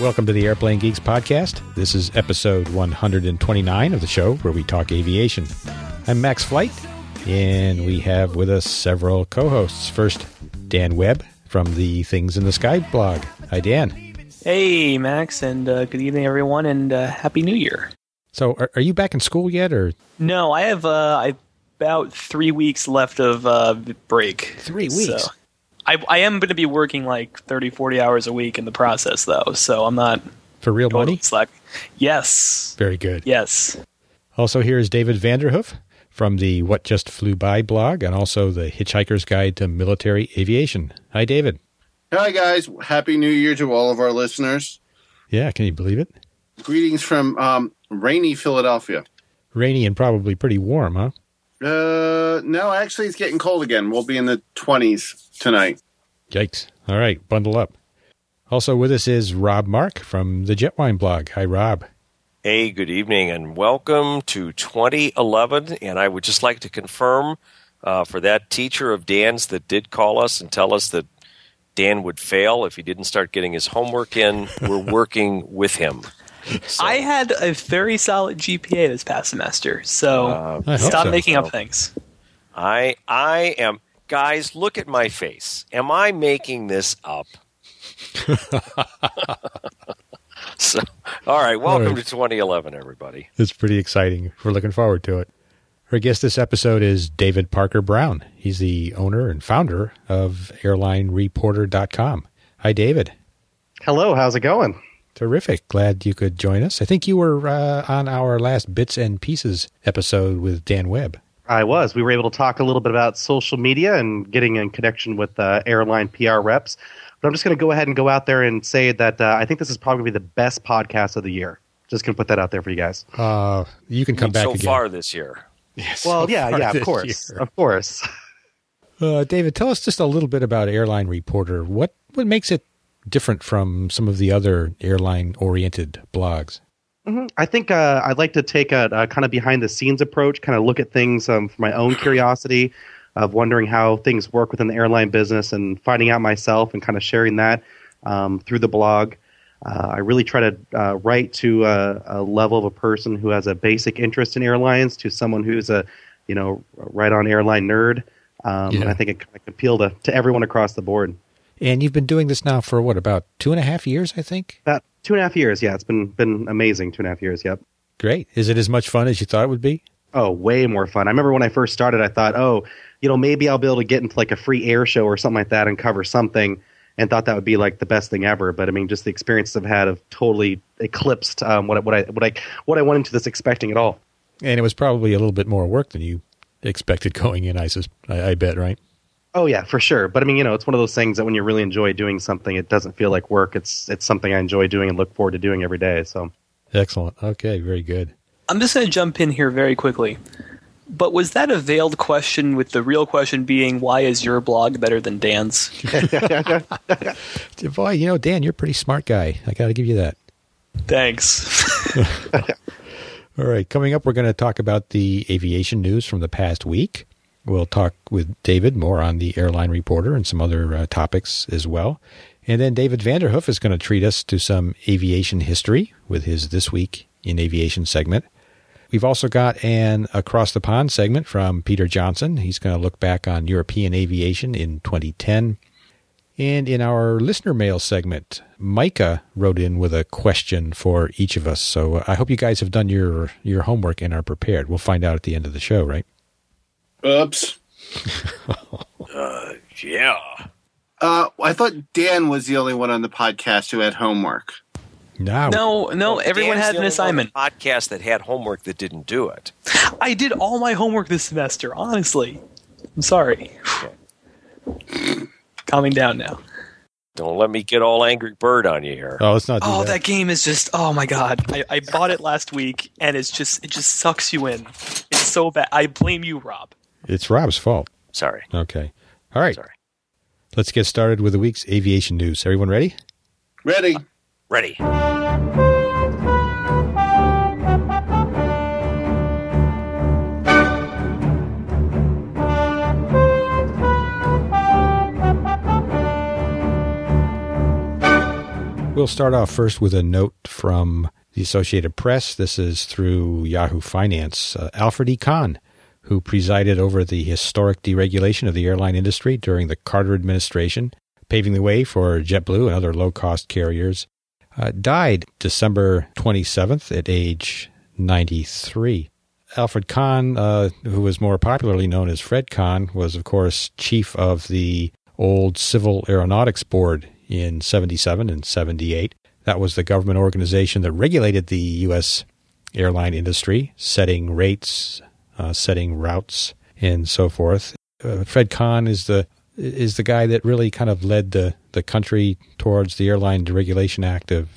Welcome to the Airplane Geeks podcast. This is episode 129 of the show where we talk aviation. I'm Max Flight, and we have with us several co-hosts. First, Dan Webb from the Things in the Sky blog. Hi, Dan. Hey, Max, and good evening, everyone, and Happy New Year. So, are you back in school yet, or? No, I have about 3 weeks left of break. 3 weeks? So I am going to be working like 30, 40 hours a week in the process, though, so I'm not... For real money? Slack. Yes. Very good. Yes. Also, here is David Vanderhoof from the What Just Flew By blog, and also the Hitchhiker's Guide to Military Aviation. Hi, David. Hi, guys. Happy New Year to all of our listeners. Yeah, can you believe it? Greetings from rainy Philadelphia. Rainy and probably pretty warm, huh? No, actually, it's getting cold again. We'll be in the 20s tonight. Yikes. All right, bundle up. Also with us is Rob Mark from the Jetwine blog. Hi, Rob. Hey, good evening, and welcome to 2011. And I would just like to confirm for that teacher of Dan's that did call us and tell us that Dan would fail if he didn't start getting his homework in, we're working with him. So, I had a very solid GPA this past semester, so stop making up things. I am... Guys, look at my face. Am I making this up? So, all right, welcome to 2011, everybody. It's pretty exciting. We're looking forward to it. Our guest this episode is David Parker Brown. He's the owner and founder of AirlineReporter.com. Hi, David. Hello, how's it going? Terrific. Glad you could join us. I think you were on our last Bits and Pieces episode with Dan Webb. I was. We were able to talk a little bit about social media and getting in connection with airline PR reps. But I'm just going to go ahead and go out there and say that I think this is probably the best podcast of the year. Just going to put that out there for you guys. You can come back again. So far this year. Yes, well, yeah, of course. Year. Of course. David, tell us just a little bit about Airline Reporter. What makes it different from some of the other airline-oriented blogs? Mm-hmm. I think I'd like to take a kind of behind-the-scenes approach, kind of look at things for my own curiosity of wondering how things work within the airline business and finding out myself and kind of sharing that through the blog. I really try to write to a level of a person who has a basic interest in airlines to someone who's a right-on airline nerd. And I think it can appeal to everyone across the board. And you've been doing this now for, about 2.5 years, I think? About 2.5 years, yeah. It's been amazing, 2.5 years, yep. Great. Is it as much fun as you thought it would be? Oh, way more fun. I remember when I first started, I thought, maybe I'll be able to get into like a free air show or something like that and cover something, and thought that would be like the best thing ever. But I mean, just the experiences I've had have totally eclipsed what I went into this expecting at all. And it was probably a little bit more work than you expected going in, I bet, right? Oh, yeah, for sure. But I mean, it's one of those things that when you really enjoy doing something, it doesn't feel like work. It's something I enjoy doing and look forward to doing every day. So, excellent. Okay, very good. I'm just going to jump in here very quickly. But was that a veiled question with the real question being, why is your blog better than Dan's? Boy, Dan, you're a pretty smart guy. I got to give you that. Thanks. All right, coming up, we're going to talk about the aviation news from the past week. We'll talk with David more on the Airline Reporter and some other topics as well. And then David Vanderhoof is going to treat us to some aviation history with his This Week in Aviation segment. We've also got an Across the Pond segment from Peter Johnson. He's going to look back on European aviation in 2010. And in our listener mail segment, Micah wrote in with a question for each of us. So I hope you guys have done your homework and are prepared. We'll find out at the end of the show, right? Oops. Yeah. I thought Dan was the only one on the podcast who had homework. No, everyone Dan's had the an only assignment. one on the podcast that had homework that didn't do it. I did all my homework this semester, honestly. I'm sorry. Okay. Calming down now. Don't let me get all Angry Bird on you here. Oh, let's not do that. That game is just, oh my god. I bought it last week, and it just sucks you in. It's so bad. I blame you, Rob. It's Rob's fault. Sorry. Okay. All right. Sorry. Let's get started with the week's aviation news. Everyone ready? Ready. Ready. We'll start off first with a note from the Associated Press. This is through Yahoo Finance. Alfred E. Kahn, who presided over the historic deregulation of the airline industry during the Carter administration, paving the way for JetBlue and other low-cost carriers, died December 27th at age 93. Alfred Kahn, who was more popularly known as Fred Kahn, was, of course, chief of the old Civil Aeronautics Board in 77 and 78. That was the government organization that regulated the U.S. airline industry, setting rates, setting routes, and so forth. Fred Kahn is the guy that really kind of led the country towards the Airline Deregulation Act of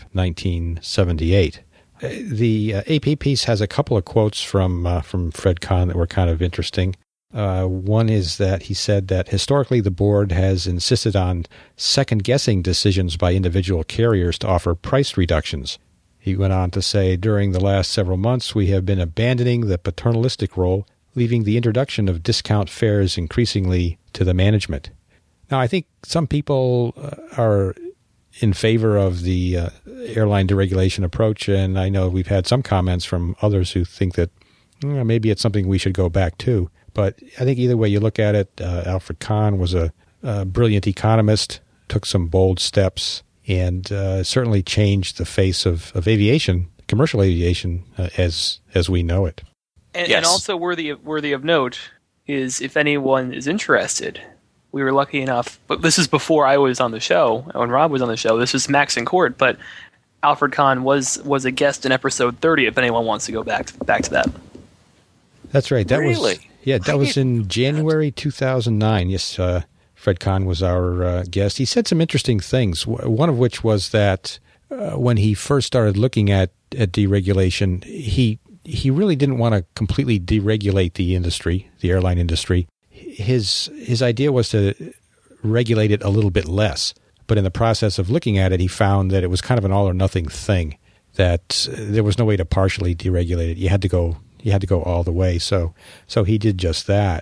1978. The AP piece has a couple of quotes from Fred Kahn that were kind of interesting. One is that he said that historically the board has insisted on second-guessing decisions by individual carriers to offer price reductions. He went on to say, during the last several months, we have been abandoning the paternalistic role, leaving the introduction of discount fares increasingly to the management. Now, I think some people are in favor of the airline deregulation approach, and I know we've had some comments from others who think that maybe it's something we should go back to. But I think either way you look at it, Alfred Kahn was a brilliant economist, took some bold steps, and certainly changed the face of aviation, commercial aviation, as we know it. And, yes. and also worthy of note is, if anyone is interested, we were lucky enough, but this is before I was on the show, when Rob was on the show, this is Max in Court, but Alfred Kahn was a guest in episode 30, if anyone wants to go back to that. That's right. That Really? That was in January 2009. Yes, Fred Kahn was our guest. He said some interesting things, one of which was that when he first started looking at deregulation, he really didn't want to completely deregulate the industry, the airline industry. His idea was to regulate it a little bit less. But in the process of looking at it, he found that it was kind of an all-or-nothing thing, that there was no way to partially deregulate it. You had to go all the way. So he did just that.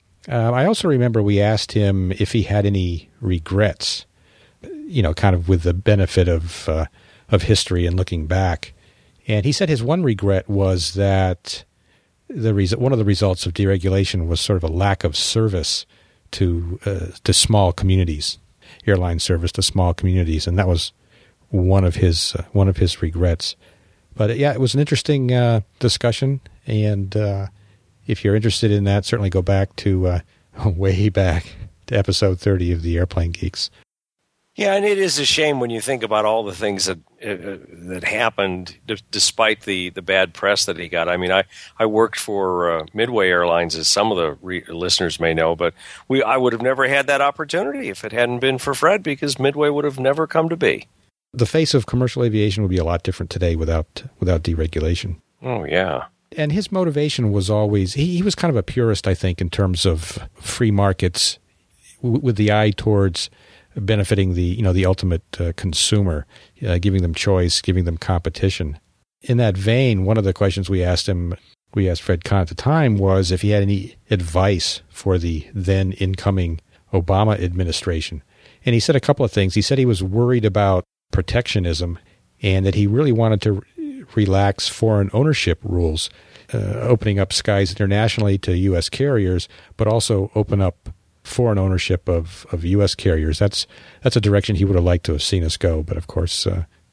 I also remember we asked him if he had any regrets, kind of with the benefit of history and looking back. And he said his one regret was that one of the results of deregulation was sort of a lack of service to small communities, airline service to small communities, and that was one of his regrets. But yeah, it was an interesting discussion, and if you're interested in that, certainly go back to way back to episode 30 of the Airplane Geeks. Yeah, and it is a shame when you think about all the things that happened despite the bad press that he got. I mean, I worked for Midway Airlines, as some of the listeners may know, but I would have never had that opportunity if it hadn't been for Fred, because Midway would have never come to be. The face of commercial aviation would be a lot different today without deregulation. Oh, yeah. And his motivation was always, he was kind of a purist, I think, in terms of free markets with the eye towards benefiting the ultimate consumer, giving them choice, giving them competition. In that vein, one of the questions we asked Fred Kahn at the time was if he had any advice for the then incoming Obama administration. And he said a couple of things. He said he was worried about protectionism and that he really wanted to relax foreign ownership rules, opening up skies internationally to U.S. carriers, but also open up foreign ownership of U.S. carriers. That's a direction he would have liked to have seen us go, but of course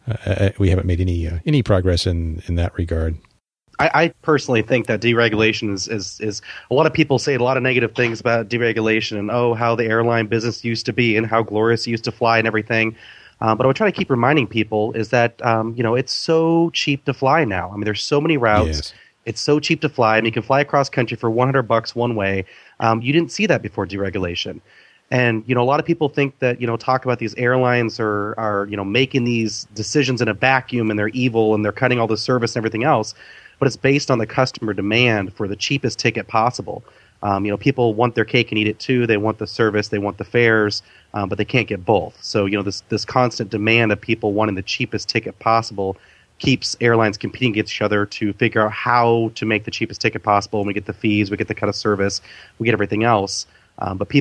we haven't made any progress in that regard. I personally think that deregulation is a lot of people say a lot of negative things about deregulation and how the airline business used to be and how glorious it used to fly and everything. But I would try to keep reminding people is that it's so cheap to fly now. I mean, there's so many routes. Yes. It's so cheap to fly. I mean, you can fly across country for $100 one way. You didn't see that before deregulation. And, a lot of people think that, talk about these airlines are making these decisions in a vacuum and they're evil and they're cutting all the service and everything else. But it's based on the customer demand for the cheapest ticket possible. People want their cake and eat it too. They want the service, they want the fares, but they can't get both. So, this constant demand of people wanting the cheapest ticket possible keeps airlines competing against each other to figure out how to make the cheapest ticket possible. And we get the fees, we get the cut of service, we get everything else. But people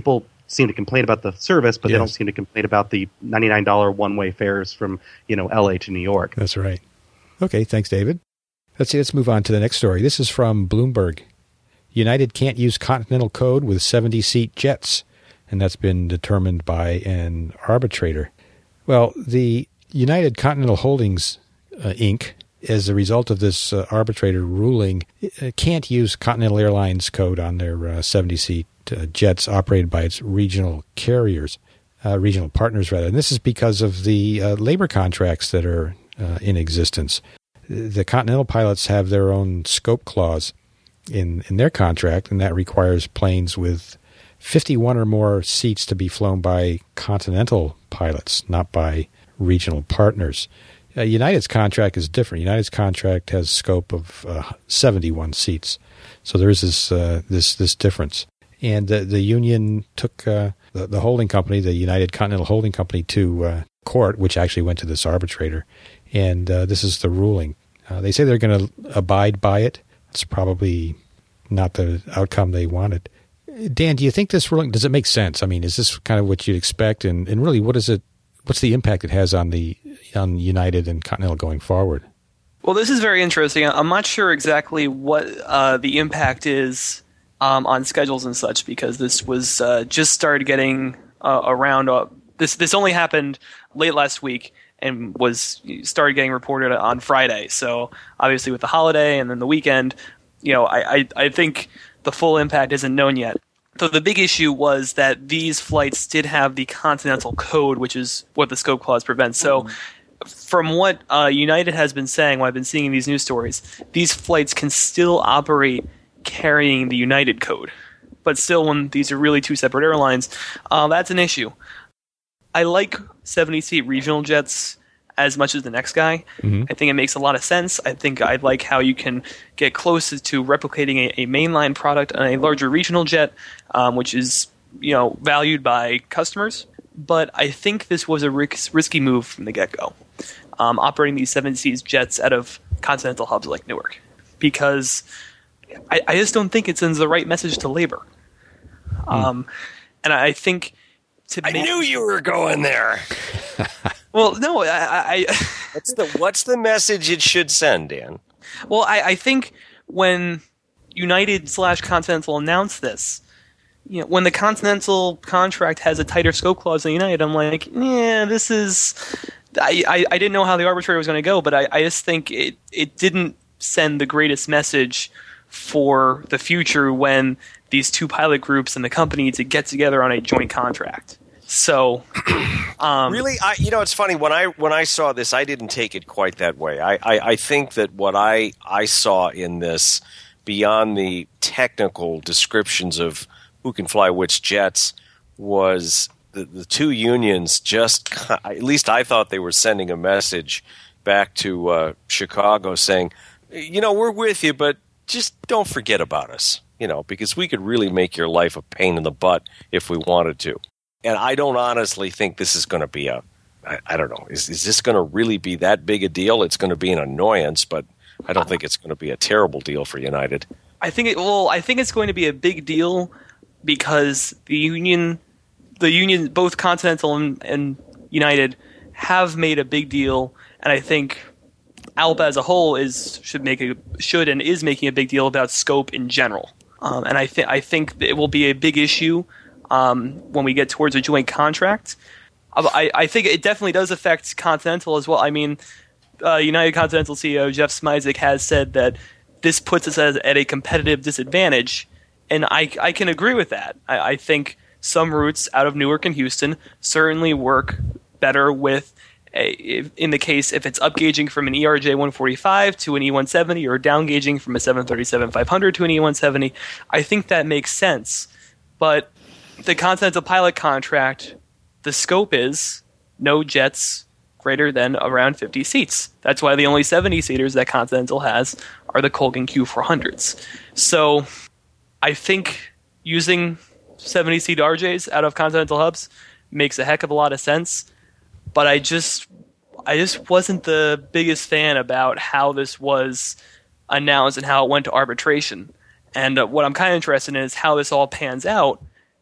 seem to complain about the service, but they Yes. don't seem to complain about the $99 one-way fares from LA to New York. That's right. Okay, thanks, David. Let's move on to the next story. This is from Bloomberg. United can't use Continental code with 70-seat jets, and that's been determined by an arbitrator. Well, the United Continental Holdings, Inc., as a result of this arbitrator ruling, can't use Continental Airlines code on their 70-seat jets operated by its regional carriers, regional partners, rather. And this is because of the labor contracts that are in existence. The Continental pilots have their own scope clause in their contract, and that requires planes with 51 or more seats to be flown by Continental pilots, not by regional partners. United's contract is different. United's contract has scope of 71 seats, so there is this difference. And the union took the holding company, the United Continental Holding Company, to court, which actually went to this arbitrator. And this is the ruling. They say they're going to abide by it. It's probably not the outcome they wanted. Dan, do you think this ruling, does it make sense? I mean, is this kind of what you'd expect? And really, what's the impact it has on United and Continental going forward? Well, this is very interesting. I'm not sure exactly what the impact is on schedules and such, because this was just started getting around. This only happened late last week and started getting reported on Friday. So obviously with the holiday and then the weekend, I think the full impact isn't known yet. So the big issue was that these flights did have the Continental code, which is what the scope clause prevents. So from what United has been saying, what I've been seeing in these news stories, these flights can still operate carrying the United code. But still, when these are really two separate airlines, that's an issue. I like 70-seat regional jets as much as the next guy. Mm-hmm. I think it makes a lot of sense. I think I like how you can get close to replicating a mainline product on a larger regional jet, which is valued by customers. But I think this was a risky move from the get-go, operating these 70-seat jets out of continental hubs like Newark, because I just don't think it sends the right message to labor. And I think I knew you were going there. Well, no, What's the message it should send, Dan? Well, I think when United/Continental announced this, when the Continental contract has a tighter scope clause than United, I'm like, yeah, this is. I didn't know how the arbitrator was going to go, but I just think it didn't send the greatest message for the future when these two pilot groups and the company need to get together on a joint contract. So, really, it's funny when I saw this, I didn't take it quite that way. I think that what I saw in this, beyond the technical descriptions of who can fly which jets, was the two unions just, at least I thought they were sending a message back to Chicago saying, we're with you, but just don't forget about us, because we could really make your life a pain in the butt if we wanted to. And I don't honestly think this is going to be I don't know, is this going to really be that big a deal? It's going to be an annoyance, but I don't think it's going to be a terrible deal for United. I think it's going to be a big deal because the union, both Continental and United, have made a big deal, and I think ALPA as a whole should and is making a big deal about scope in general. And I think it will be a big issue when we get towards a joint contract. I think it definitely does affect Continental as well. I mean, United Continental CEO Jeff Smisek has said that this puts us at a competitive disadvantage, and I can agree with that. I think some routes out of Newark and Houston certainly work better with, in the case if it's upgauging from an ERJ 145 to an E170 or downgauging from a 737-500 to an E170. I think that makes sense. But the Continental pilot contract, the scope is no jets greater than around 50 seats. That's why the only 70-seaters that Continental has are the Colgan Q400s. So I think using 70-seat RJs out of Continental hubs makes a heck of a lot of sense. But I just wasn't the biggest fan about how this was announced and how it went to arbitration. And what I'm kind of interested in is how this all pans out,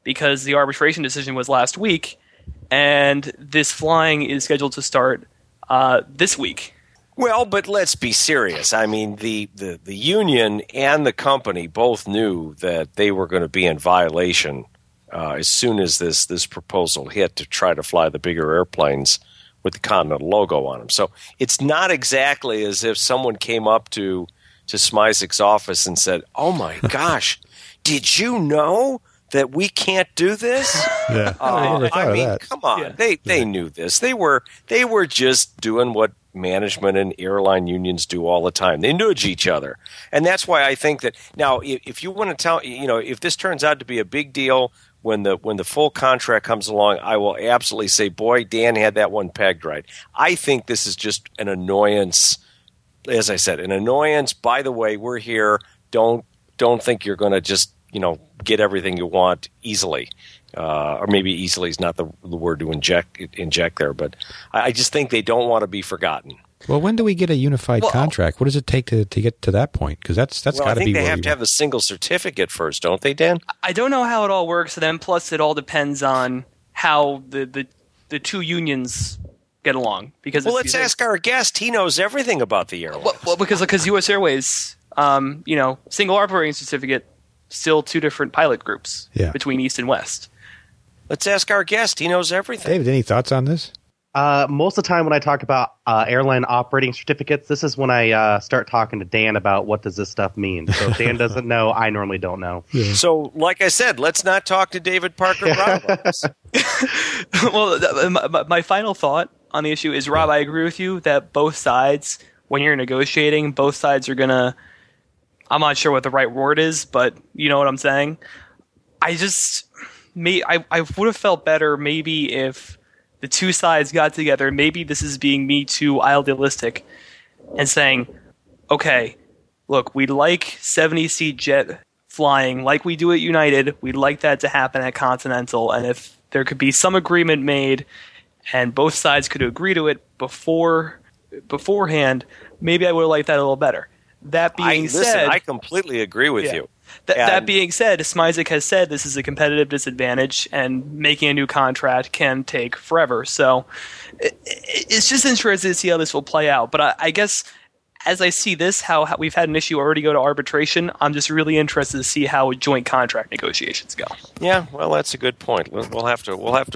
because the arbitration decision was last week, and this flying is scheduled to start this week. Well, but let's be serious. I mean, the union and the company both knew that they were going to be in violation as soon as this proposal hit to try to fly the bigger airplanes with the Continental logo on them. So it's not exactly as if someone came up to Smizek's office and said, "Oh my gosh, did you know that we can't do this?" Yeah, I mean, come on, yeah. They knew this. They were just doing what management and airline unions do all the time. They nudge each other, and that's why I think that now, if you want to tell, if this turns out to be a big deal when the full contract comes along, I will absolutely say, boy, Dan had that one pegged right. I think this is just an annoyance. As I said, an annoyance. By the way, we're here. Don't think you're going to just get everything you want easily. Or maybe easily is not the word to inject there, but I just think they don't want to be forgotten. Well, when do we get a unified contract? What does it take to get to that point? Because that's got to be. I think they have to have a single certificate first, don't they, Dan? I don't know how it all works. Then, plus, it all depends on how the two unions get along. Because let's ask our guest. He knows everything about the airline. Well, because U.S. Airways, single operating certificate, still two different pilot groups between East and West. Let's ask our guest. He knows everything. David, any thoughts on this? Most of the time when I talk about airline operating certificates, this is when I start talking to Dan about what does this stuff mean. So if Dan doesn't know, I normally don't know. Yeah. So, like I said, let's not talk to David Parker Brown about this. Well, my final thought on the issue is, Rob, I agree with you that both sides, when you're negotiating, both sides are going to, I'm not sure what the right word is, but you know what I'm saying? I would have felt better maybe if the two sides got together. Maybe this is being me too idealistic and saying, okay, look, we'd like 70-seat jet flying like we do at United. We'd like that to happen at Continental. And if there could be some agreement made and both sides could agree to it beforehand, maybe I would have liked that a little better. That being said, I completely agree with you. That being said, Smizek has said this is a competitive disadvantage, and making a new contract can take forever. So it's just interesting to see how this will play out. But I guess as I see this, how we've had an issue already go to arbitration, I'm just really interested to see how joint contract negotiations go. Yeah, well, that's a good point. We'll have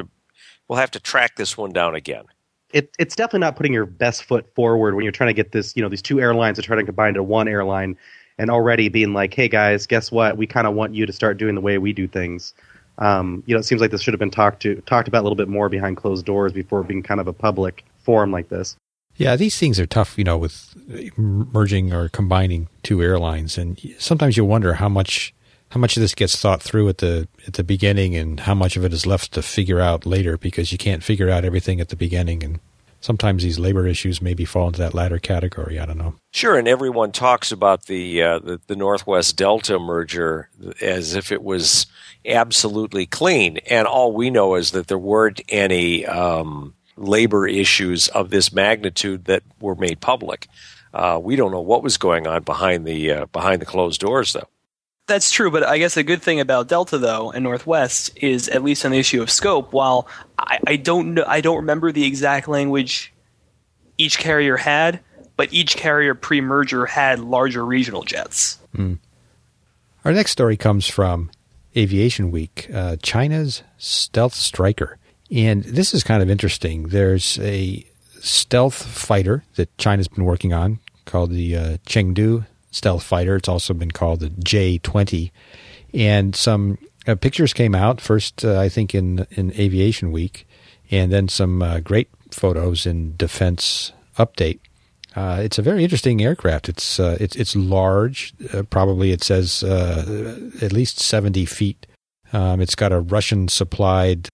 to track this one down again. It's definitely not putting your best foot forward when you're trying to get this, these two airlines are trying to combine into one airline and already being like, hey guys, guess what? We kind of want you to start doing the way we do things. It seems like this should have been talked about a little bit more behind closed doors before being kind of a public forum like this. Yeah, these things are tough, with merging or combining two airlines, and sometimes you wonder how much of this gets thought through at the beginning and how much of it is left to figure out later, because you can't figure out everything at the beginning. And sometimes these labor issues maybe fall into that latter category. I don't know. Sure, and everyone talks about the Northwest Delta merger as if it was absolutely clean. And all we know is that there weren't any labor issues of this magnitude that were made public. We don't know what was going on behind the closed doors, though. That's true, but I guess a good thing about Delta, though, and Northwest is, at least on the issue of scope, while I don't remember the exact language each carrier had, but each carrier pre-merger had larger regional jets. Mm. Our next story comes from Aviation Week, China's Stealth Striker. And this is kind of interesting. There's a stealth fighter that China's been working on called the Chengdu stealth fighter. It's also been called the J-20. And some pictures came out, first I think in Aviation Week, and then some great photos in Defense Update. It's a very interesting aircraft. It's large. Probably it says at least 70 feet. It's got a Russian-supplied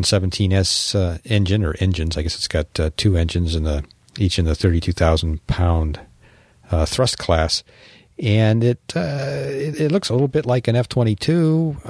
117S engine, or engines. I guess it's got two engines, each in the 32,000-pound thrust class, and it looks a little bit like an F-22.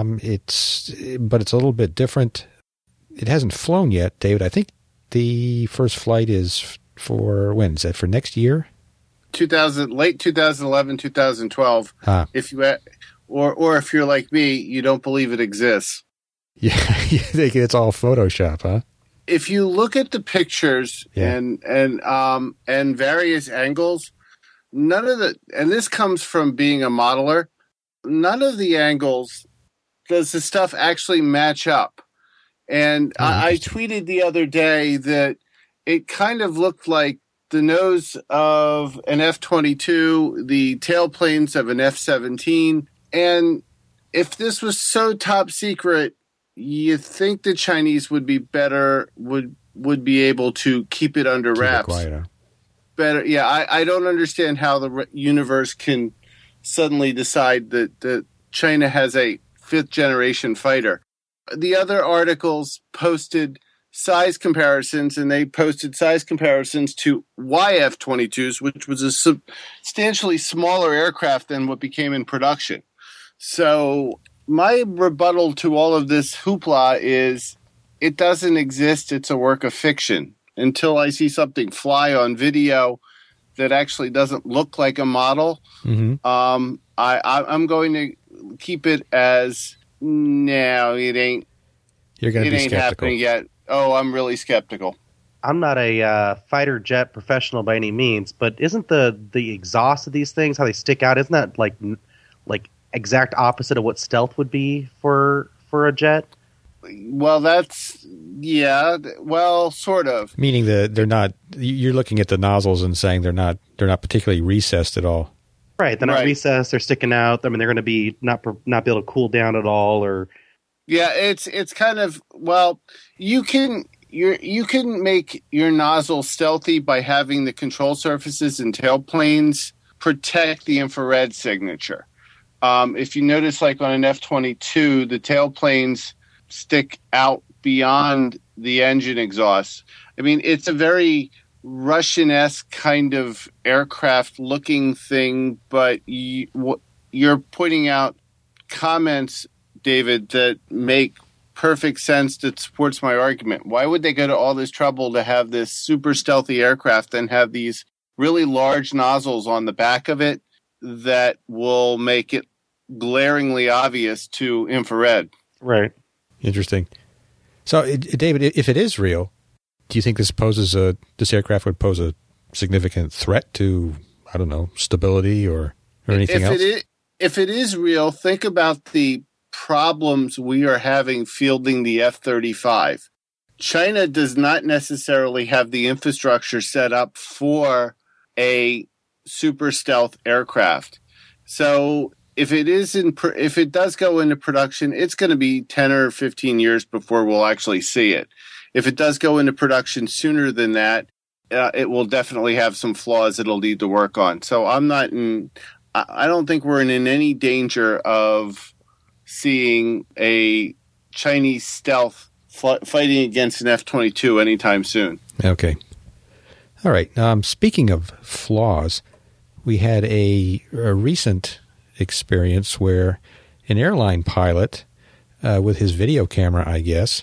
But it's a little bit different. It hasn't flown yet, David. I think the first flight is for when? Is that for next year? Late 2011, 2012. If you or if you're like me, you don't believe it exists. Yeah, you think it's all Photoshop, huh? If you look at the pictures and various angles, none of the, and this comes from being a modeler, none of the angles does the stuff actually match up. And I tweeted the other day that it kind of looked like the nose of an F-22, the tailplanes of an F-17. And if this was so top secret, you think the Chinese would be better, would be able to keep it under wraps. Keep it quiet, huh? Better, yeah. I don't understand how the universe can suddenly decide that China has a fifth-generation fighter. The other articles posted size comparisons, and they posted size comparisons to YF-22s, which was a substantially smaller aircraft than what became in production. So my rebuttal to all of this hoopla is it doesn't exist. It's a work of fiction. Until I see something fly on video that actually doesn't look like a model, I'm going to keep it as, no, it ain't. You're going to be ain't skeptical. Happening yet. Oh, I'm really skeptical. I'm not a fighter jet professional by any means, but isn't the exhaust of these things, how they stick out, isn't that like exact opposite of what stealth would be for a jet? Well, sort of. Meaning that they're not. You're looking at the nozzles and saying they're not particularly recessed at all. Right, they're not recessed. They're sticking out. I mean, they're going to be not be able to cool down at all, or it's kind of, well, you can make your nozzle stealthy by having the control surfaces and tailplanes protect the infrared signature. If you notice, like on an F-22, the tailplanes stick out beyond the engine exhaust. I mean, it's a very Russian-esque kind of aircraft-looking thing, but you're pointing out comments, David, that make perfect sense, that supports my argument. Why would they go to all this trouble to have this super stealthy aircraft and have these really large nozzles on the back of it that will make it glaringly obvious to infrared? Right. Interesting. So, David, if it is real, do you think this aircraft would pose a significant threat to, I don't know, stability or anything else? If it is real, think about the problems we are having fielding the F-35. China does not necessarily have the infrastructure set up for a super stealth aircraft. So if it does go into production, it's going to be 10 or 15 years before we'll actually see it. If it does go into production sooner than that, it will definitely have some flaws it'll need to work on. So I don't think we're in any danger of seeing a Chinese stealth fighting against an F-22 anytime soon. Okay. All right. Speaking of flaws, we had a recent experience where an airline pilot, with his video camera, I guess,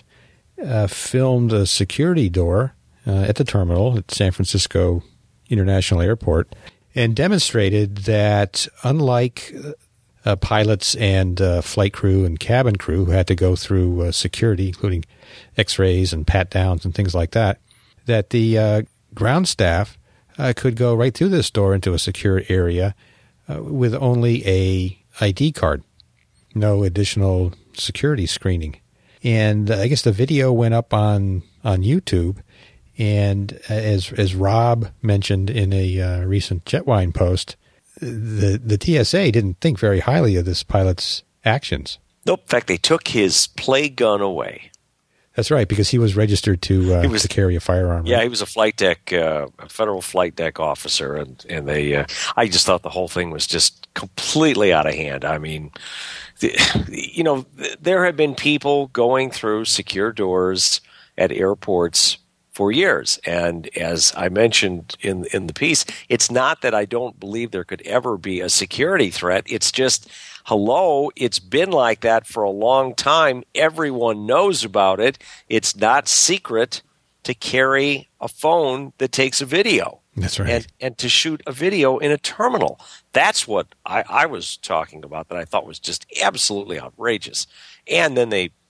filmed a security door at the terminal at San Francisco International Airport and demonstrated that unlike pilots and flight crew and cabin crew who had to go through security, including x-rays and pat-downs and things like that, that the ground staff could go right through this door into a secure area with only a ID card, no additional security screening. And I guess the video went up on YouTube, and as Rob mentioned in a recent Jetwine post, the TSA didn't think very highly of this pilot's actions. Nope. In fact, they took his play gun away. That's right, because he was registered to carry a firearm. Yeah, right? he was a flight deck, a federal flight deck officer, and they. I just thought the whole thing was just completely out of hand. I mean, there have been people going through secure doors at airports for years, and as I mentioned in the piece, it's not that I don't believe there could ever be a security threat. It's just, hello, it's been like that for a long time. Everyone knows about it. It's not secret to carry a phone that takes a video. That's right. And to shoot a video in a terminal. That's what I was talking about that I thought was just absolutely outrageous. And then they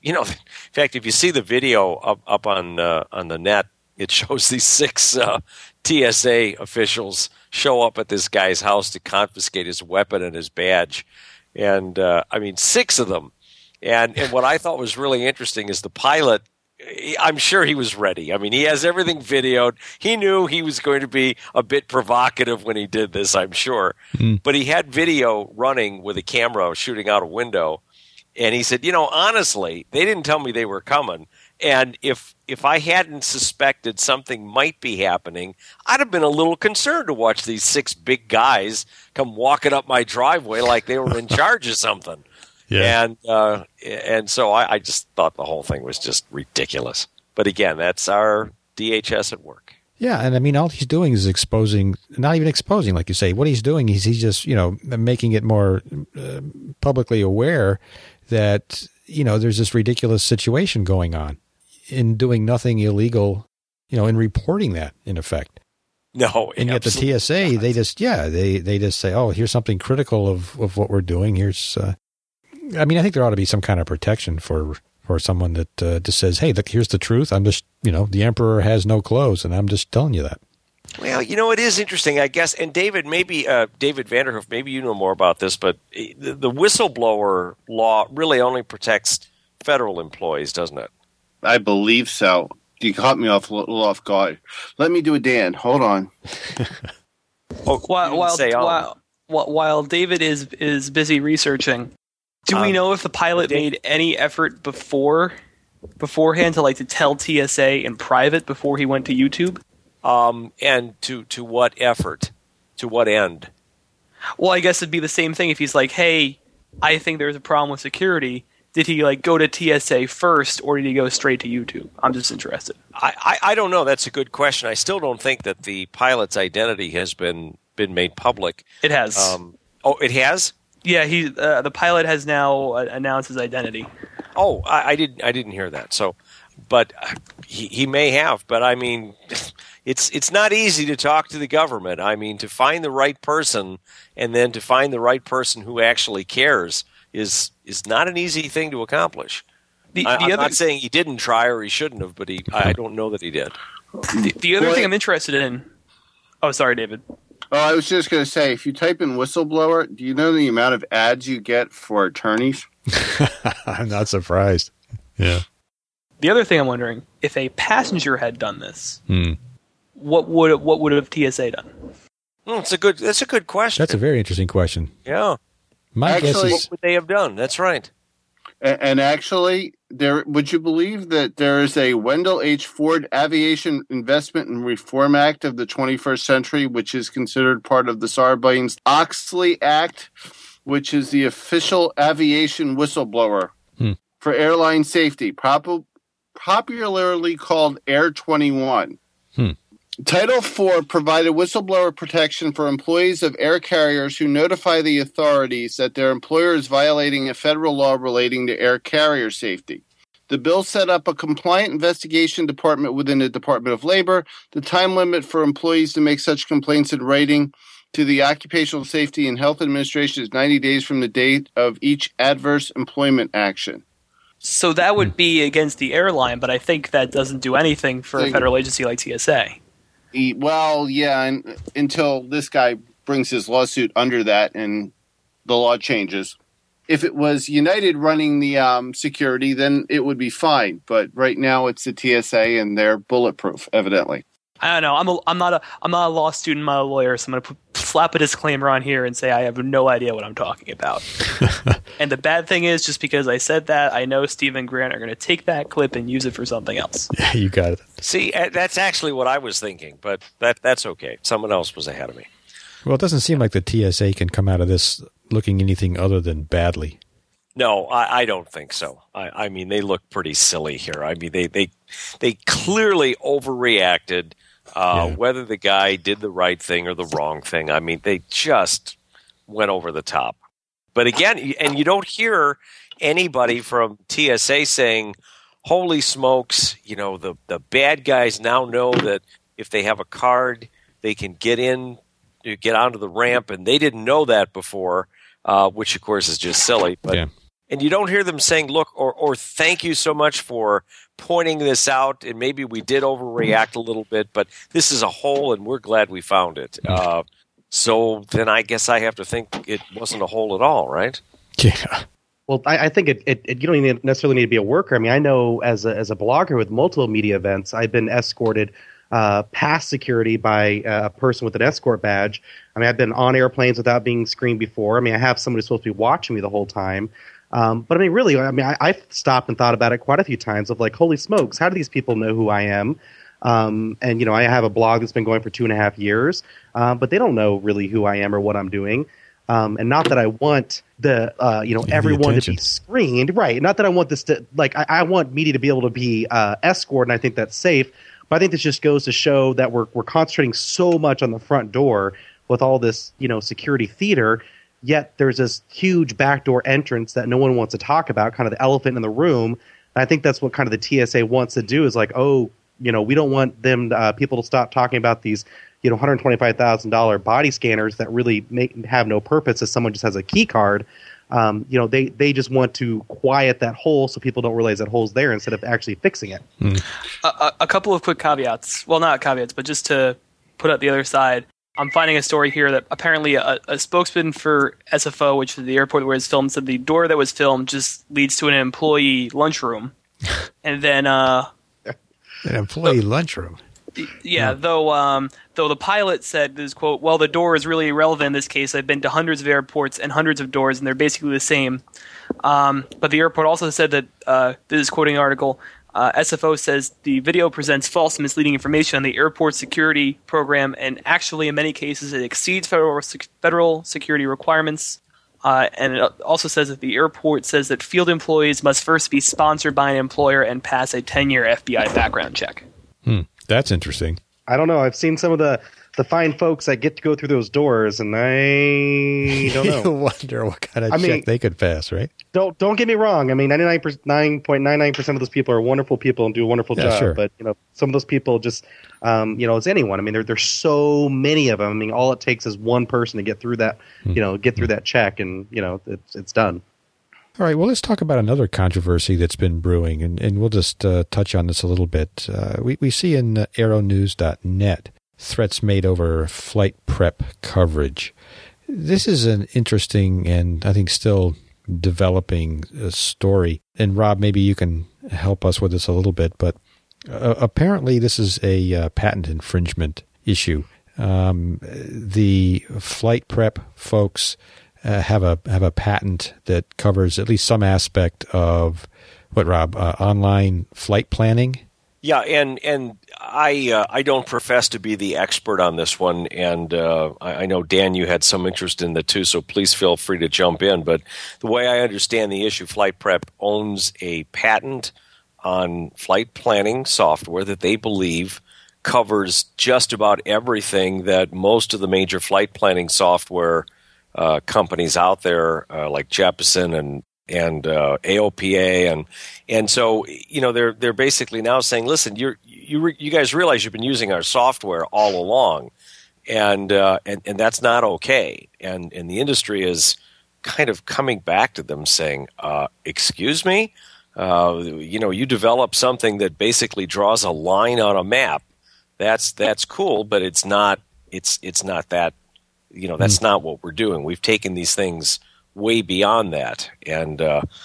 in fact, if you see the video up on the net, it shows these 6 TSA officials show up at this guy's house to confiscate his weapon and his badge. And 6 of them. And what I thought was really interesting is the pilot, I'm sure he was ready. I mean, he has everything videoed. He knew he was going to be a bit provocative when he did this, I'm sure. But he had video running with a camera shooting out a window. And he said, honestly, they didn't tell me they were coming. And if I hadn't suspected something might be happening, I'd have been a little concerned to watch these 6 big guys come walking up my driveway like they were in charge of something. Yeah. And so I just thought the whole thing was just ridiculous. But again, that's our DHS at work. Yeah, and all he's doing is exposing, not even exposing, like you say. What he's doing is he's just, making it more publicly aware that, there's this ridiculous situation going on in doing nothing illegal, in reporting that, in effect. No, and yet the TSA, not. They just, they just say, oh, here's something critical of what we're doing. Here's, I think there ought to be some kind of protection for someone that just says, hey, look, here's the truth. I'm just, the emperor has no clothes, and I'm just telling you that. Well, it is interesting, I guess. And David, maybe David Vanderhoof, maybe you know more about this, but the whistleblower law really only protects federal employees, doesn't it? I believe so. You caught me a little off guard. Let me do a Dan. Hold on. While David is busy researching, do we know if the pilot made any effort beforehand to tell TSA in private before he went to YouTube? And to what effort? To what end? Well, I guess it'd be the same thing if he's like, hey, I think there's a problem with security. Did he go to TSA first, or did he go straight to YouTube? I'm just interested. I don't know. That's a good question. I still don't think that the pilot's identity has been made public. It has. It has? Yeah, the pilot has now announced his identity. Oh, I didn't hear that. So, but he may have. But it's not easy to talk to the government. To find the right person and then to find the right person who actually cares is not an easy thing to accomplish. I'm not saying he didn't try or he shouldn't have, but I don't know that he did. The other thing I'm interested in. Oh, sorry, David. Oh, I was just going to say, if you type in whistleblower, do you know the amount of ads you get for attorneys? I'm not surprised. Yeah. The other thing I'm wondering, if a passenger had done this, what would have TSA done? That's a good question. That's a very interesting question. Yeah. My guess is, what would they have done? That's right. And actually, would you believe that there is a Wendell H. Ford Aviation Investment and Reform Act of the 21st century, which is considered part of the Sarbanes-Oxley Act, which is the official aviation whistleblower for airline safety, popularly called Air 21. Title IV provided whistleblower protection for employees of air carriers who notify the authorities that their employer is violating a federal law relating to air carrier safety. The bill set up a compliant investigation department within the Department of Labor. The time limit for employees to make such complaints in writing to the Occupational Safety and Health Administration is 90 days from the date of each adverse employment action. So that would be against the airline, but I think that doesn't do anything for a federal agency like TSA. Well, yeah, until this guy brings his lawsuit under that and the law changes. If it was United running the security, then it would be fine. But right now it's the TSA, and they're bulletproof, evidently. I don't know. I'm not a law student. I'm not a lawyer, so I'm going to slap a disclaimer on here and say I have no idea what I'm talking about. And the bad thing is, just because I said that, I know Steve and Grant are going to take that clip and use it for something else. Yeah, you got it. See, that's actually what I was thinking, but that's okay. Someone else was ahead of me. Well, it doesn't seem like the TSA can come out of this looking anything other than badly. No, I don't think so. I mean, they look pretty silly here. I mean, they clearly overreacted. Whether the guy did the right thing or the wrong thing, I mean, they just went over the top. But again, and you don't hear anybody from TSA saying, holy smokes, the bad guys now know that if they have a card, they can get onto the ramp, and they didn't know that before, which of course is just silly. But and you don't hear them saying, look, or thank you so much for pointing this out, and maybe we did overreact a little bit, but this is a hole, and we're glad we found it. So then I guess I have to think it wasn't a hole at all, right? Yeah. Well, I think you don't even necessarily need to be a worker. I mean, I know as a blogger with multiple media events, I've been escorted past security by a person with an escort badge. I mean, I've been on airplanes without being screened before. I mean, I have somebody who's supposed to be watching me the whole time. But I mean, really, I've stopped and thought about it quite a few times of like, holy smokes, how do these people know who I am? And, you know, I have a blog that's been going for 2.5 years, but they don't know really who I am or what I'm doing. And not that I want everyone to be screened, right? Not that I want this to I want media to be able to be escorted, and I think that's safe. But I think this just goes to show that we're concentrating so much on the front door with all this, you know, security theater. Yet there's this huge backdoor entrance that no one wants to talk about, kind of the elephant in the room. And I think that's what kind of the TSA wants to do is like, oh, you know, we don't want them people to stop talking about these, you know, $125,000 body scanners that really have no purpose as someone just has a key card. You know, they just want to quiet that hole so people don't realize that hole's there instead of actually fixing it. A couple of quick caveats. Well, not caveats, but just to put out the other side. I'm finding a story here that apparently a spokesman for SFO, which is the airport where it's filmed, said the door that was filmed just leads to an employee lunchroom. And then an employee lunchroom. Yeah, though the pilot said, this quote, well, the door is really irrelevant in this case. I've been to hundreds of airports and hundreds of doors, and they're basically the same. But the airport also said that, this is quoting an article, SFO says the video presents false and misleading information on the airport security program, and actually in many cases it exceeds federal security requirements. And it also says that the airport says that field employees must first be sponsored by an employer and pass a 10-year FBI background check. That's interesting. I don't know. I've seen some of the fine folks that get to go through those doors, and I don't know. You wonder what kind of check they could pass, right? Don't get me wrong. I mean, 99.99% of those people are wonderful people and do a wonderful job. Sure. But you know, some of those people just, you know, it's anyone. I mean, there's so many of them. I mean, all it takes is one person to get through that, you know, get through that check, and you know, it's done. All right, well, let's talk about another controversy that's been brewing, and we'll just touch on this a little bit. We see in aeronews.net threats made over flight prep coverage. This is an interesting and I think still developing story. And Rob, maybe you can help us with this a little bit, but apparently this is a patent infringement issue. The flight prep folks have a patent that covers at least some aspect of what, Rob? Online flight planning. Yeah, and I don't profess to be the expert on this one, and I know Dan, you had some interest in it too, so please feel free to jump in. But the way I understand the issue, Flight Prep owns a patent on flight planning software that they believe covers just about everything that most of the major flight planning software companies out there, like Jeppesen and AOPA, and so you know they're basically now saying, listen, you guys realize you've been using our software all along, and that's not okay, and the industry is kind of coming back to them saying, excuse me, you know, you develop something that basically draws a line on a map. That's cool, but it's not that, you know, that's not what we're doing. We've taken these things way beyond that, and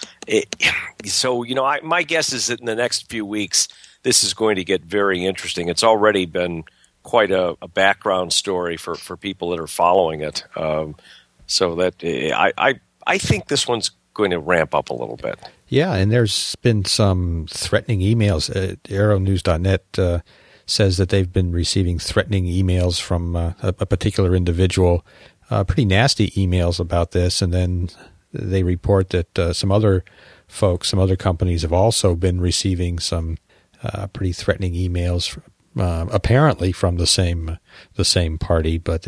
so you know, my guess is that in the next few weeks, this is going to get very interesting. It's already been quite a background story for people that are following it. So that I think this one's going to ramp up a little bit. Yeah, and there's been some threatening emails. Aeronews.net says that they've been receiving threatening emails from a particular individual, pretty nasty emails about this, and then they report that some other folks, some other companies have also been receiving some pretty threatening emails, apparently from the same party. But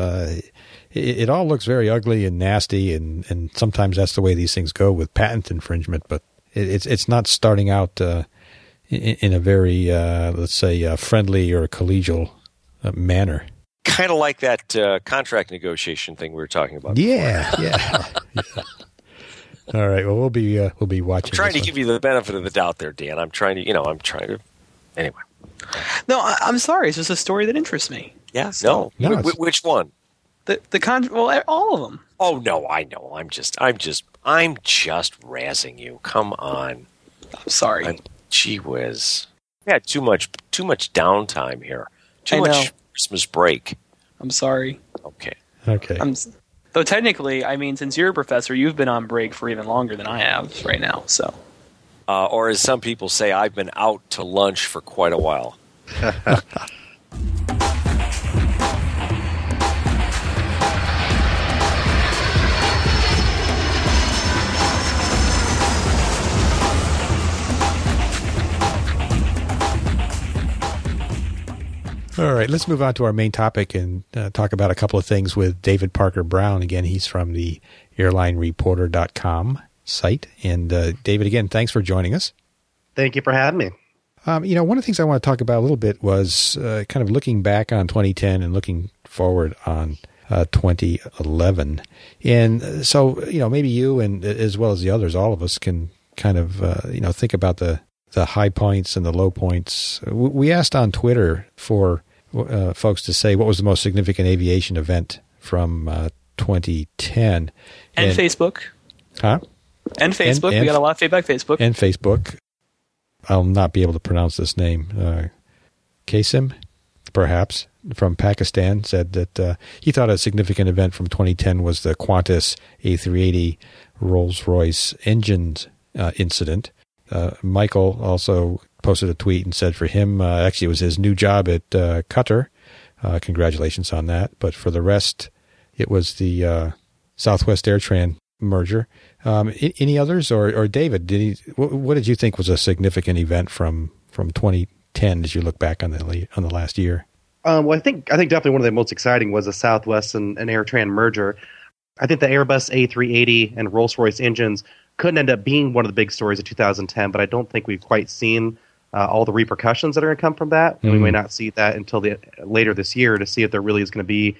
it all looks very ugly and nasty, and sometimes that's the way these things go with patent infringement. But it's not starting out in a very, let's say, friendly or collegial manner. Kind of like that contract negotiation thing we were talking about. Yeah. All right. Well, we'll be watching. I'm trying to give you the benefit of the doubt there, Dan. I'm trying to. Anyway. No, I'm sorry. It's just a story that interests me. Yes. No. Which one? Well, all of them. Oh no, I know. I'm just razzing you. Come on. I'm sorry. Gee whiz. We had too much downtime here. Too much Christmas break. I'm sorry. Okay. Though technically, I mean, since you're a professor, you've been on break for even longer than I have right now. So. Or as some people say, I've been out to lunch for quite a while. All right, let's move on to our main topic and talk about a couple of things with David Parker Brown. Again, he's from the airlinereporter.com site. And David, again, thanks for joining us. Thank you for having me. One of the things I want to talk about a little bit was kind of looking back on 2010 and looking forward on 2011. And so, maybe you and as well as the others, all of us can kind of, think about the high points and the low points. We asked on Twitter for folks to say what was the most significant aviation event from 2010. And Facebook. Huh? And Facebook. We got a lot of feedback Facebook. And Facebook. I'll not be able to pronounce this name. Qasim, perhaps, from Pakistan, said that he thought a significant event from 2010 was the Qantas A380 Rolls-Royce engines incident. Michael also posted a tweet and said for him, actually it was his new job at Qatar. Congratulations on that. But for the rest, it was the Southwest AirTran merger. Any others, or David? What did you think was a significant event from 2010 as you look back on the last year? Well, I think definitely one of the most exciting was the Southwest and AirTran merger. I think the Airbus A380 and Rolls-Royce engines couldn't end up being one of the big stories of 2010, but I don't think we've quite seen all the repercussions that are going to come from that. Mm-hmm. We may not see that until later this year to see if there really is going to be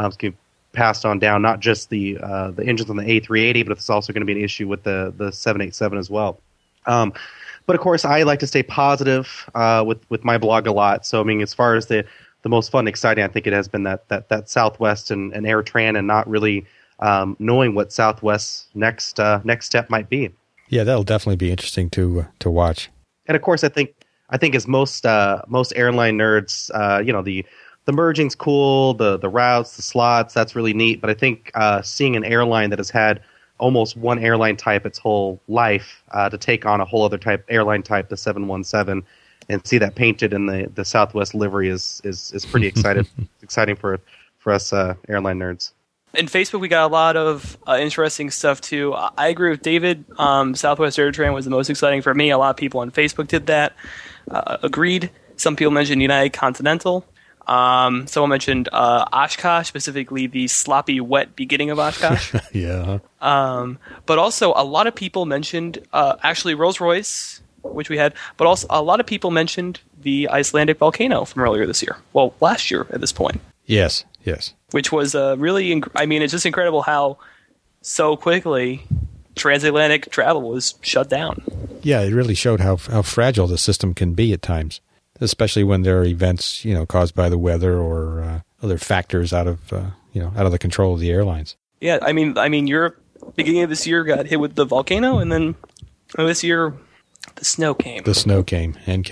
passed on down, not just the engines on the A380, but it's also going to be an issue with the 787 as well. But of course, I like to stay positive with my blog a lot. So I mean, as far as the most fun and exciting, I think it has been that Southwest and AirTran, and not really knowing what Southwest's next step might be. Yeah, that'll definitely be interesting to watch. And of course, I think as most airline nerds, the merging's cool, the routes, the slots, that's really neat. But I think seeing an airline that has had almost one airline type its whole life to take on a whole other airline type, the 717, and see that painted in the Southwest livery is pretty exciting for us airline nerds. In Facebook, we got a lot of interesting stuff, too. I agree with David. Southwest AirTran was the most exciting for me. A lot of people on Facebook did that. Agreed. Some people mentioned United Continental. Someone mentioned Oshkosh, specifically the sloppy, wet beginning of Oshkosh. Yeah. But also, a lot of people mentioned, actually, Rolls-Royce, which we had, but also a lot of people mentioned the Icelandic volcano from earlier this year. Well, last year at this point. Yes. Which was really, it's just incredible how so quickly transatlantic travel was shut down. Yeah, it really showed how fragile the system can be at times, especially when there are events, caused by the weather or other factors out of the control of the airlines. Yeah, I mean, Europe, beginning of this year, got hit with the volcano, and then this year, the snow came. The snow came.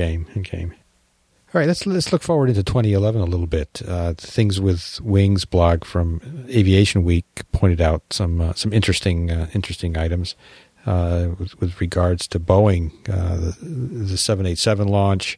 All right, let's look forward into 2011 a little bit. Things with Wings blog from Aviation Week pointed out some interesting items with regards to Boeing, the 787 launch.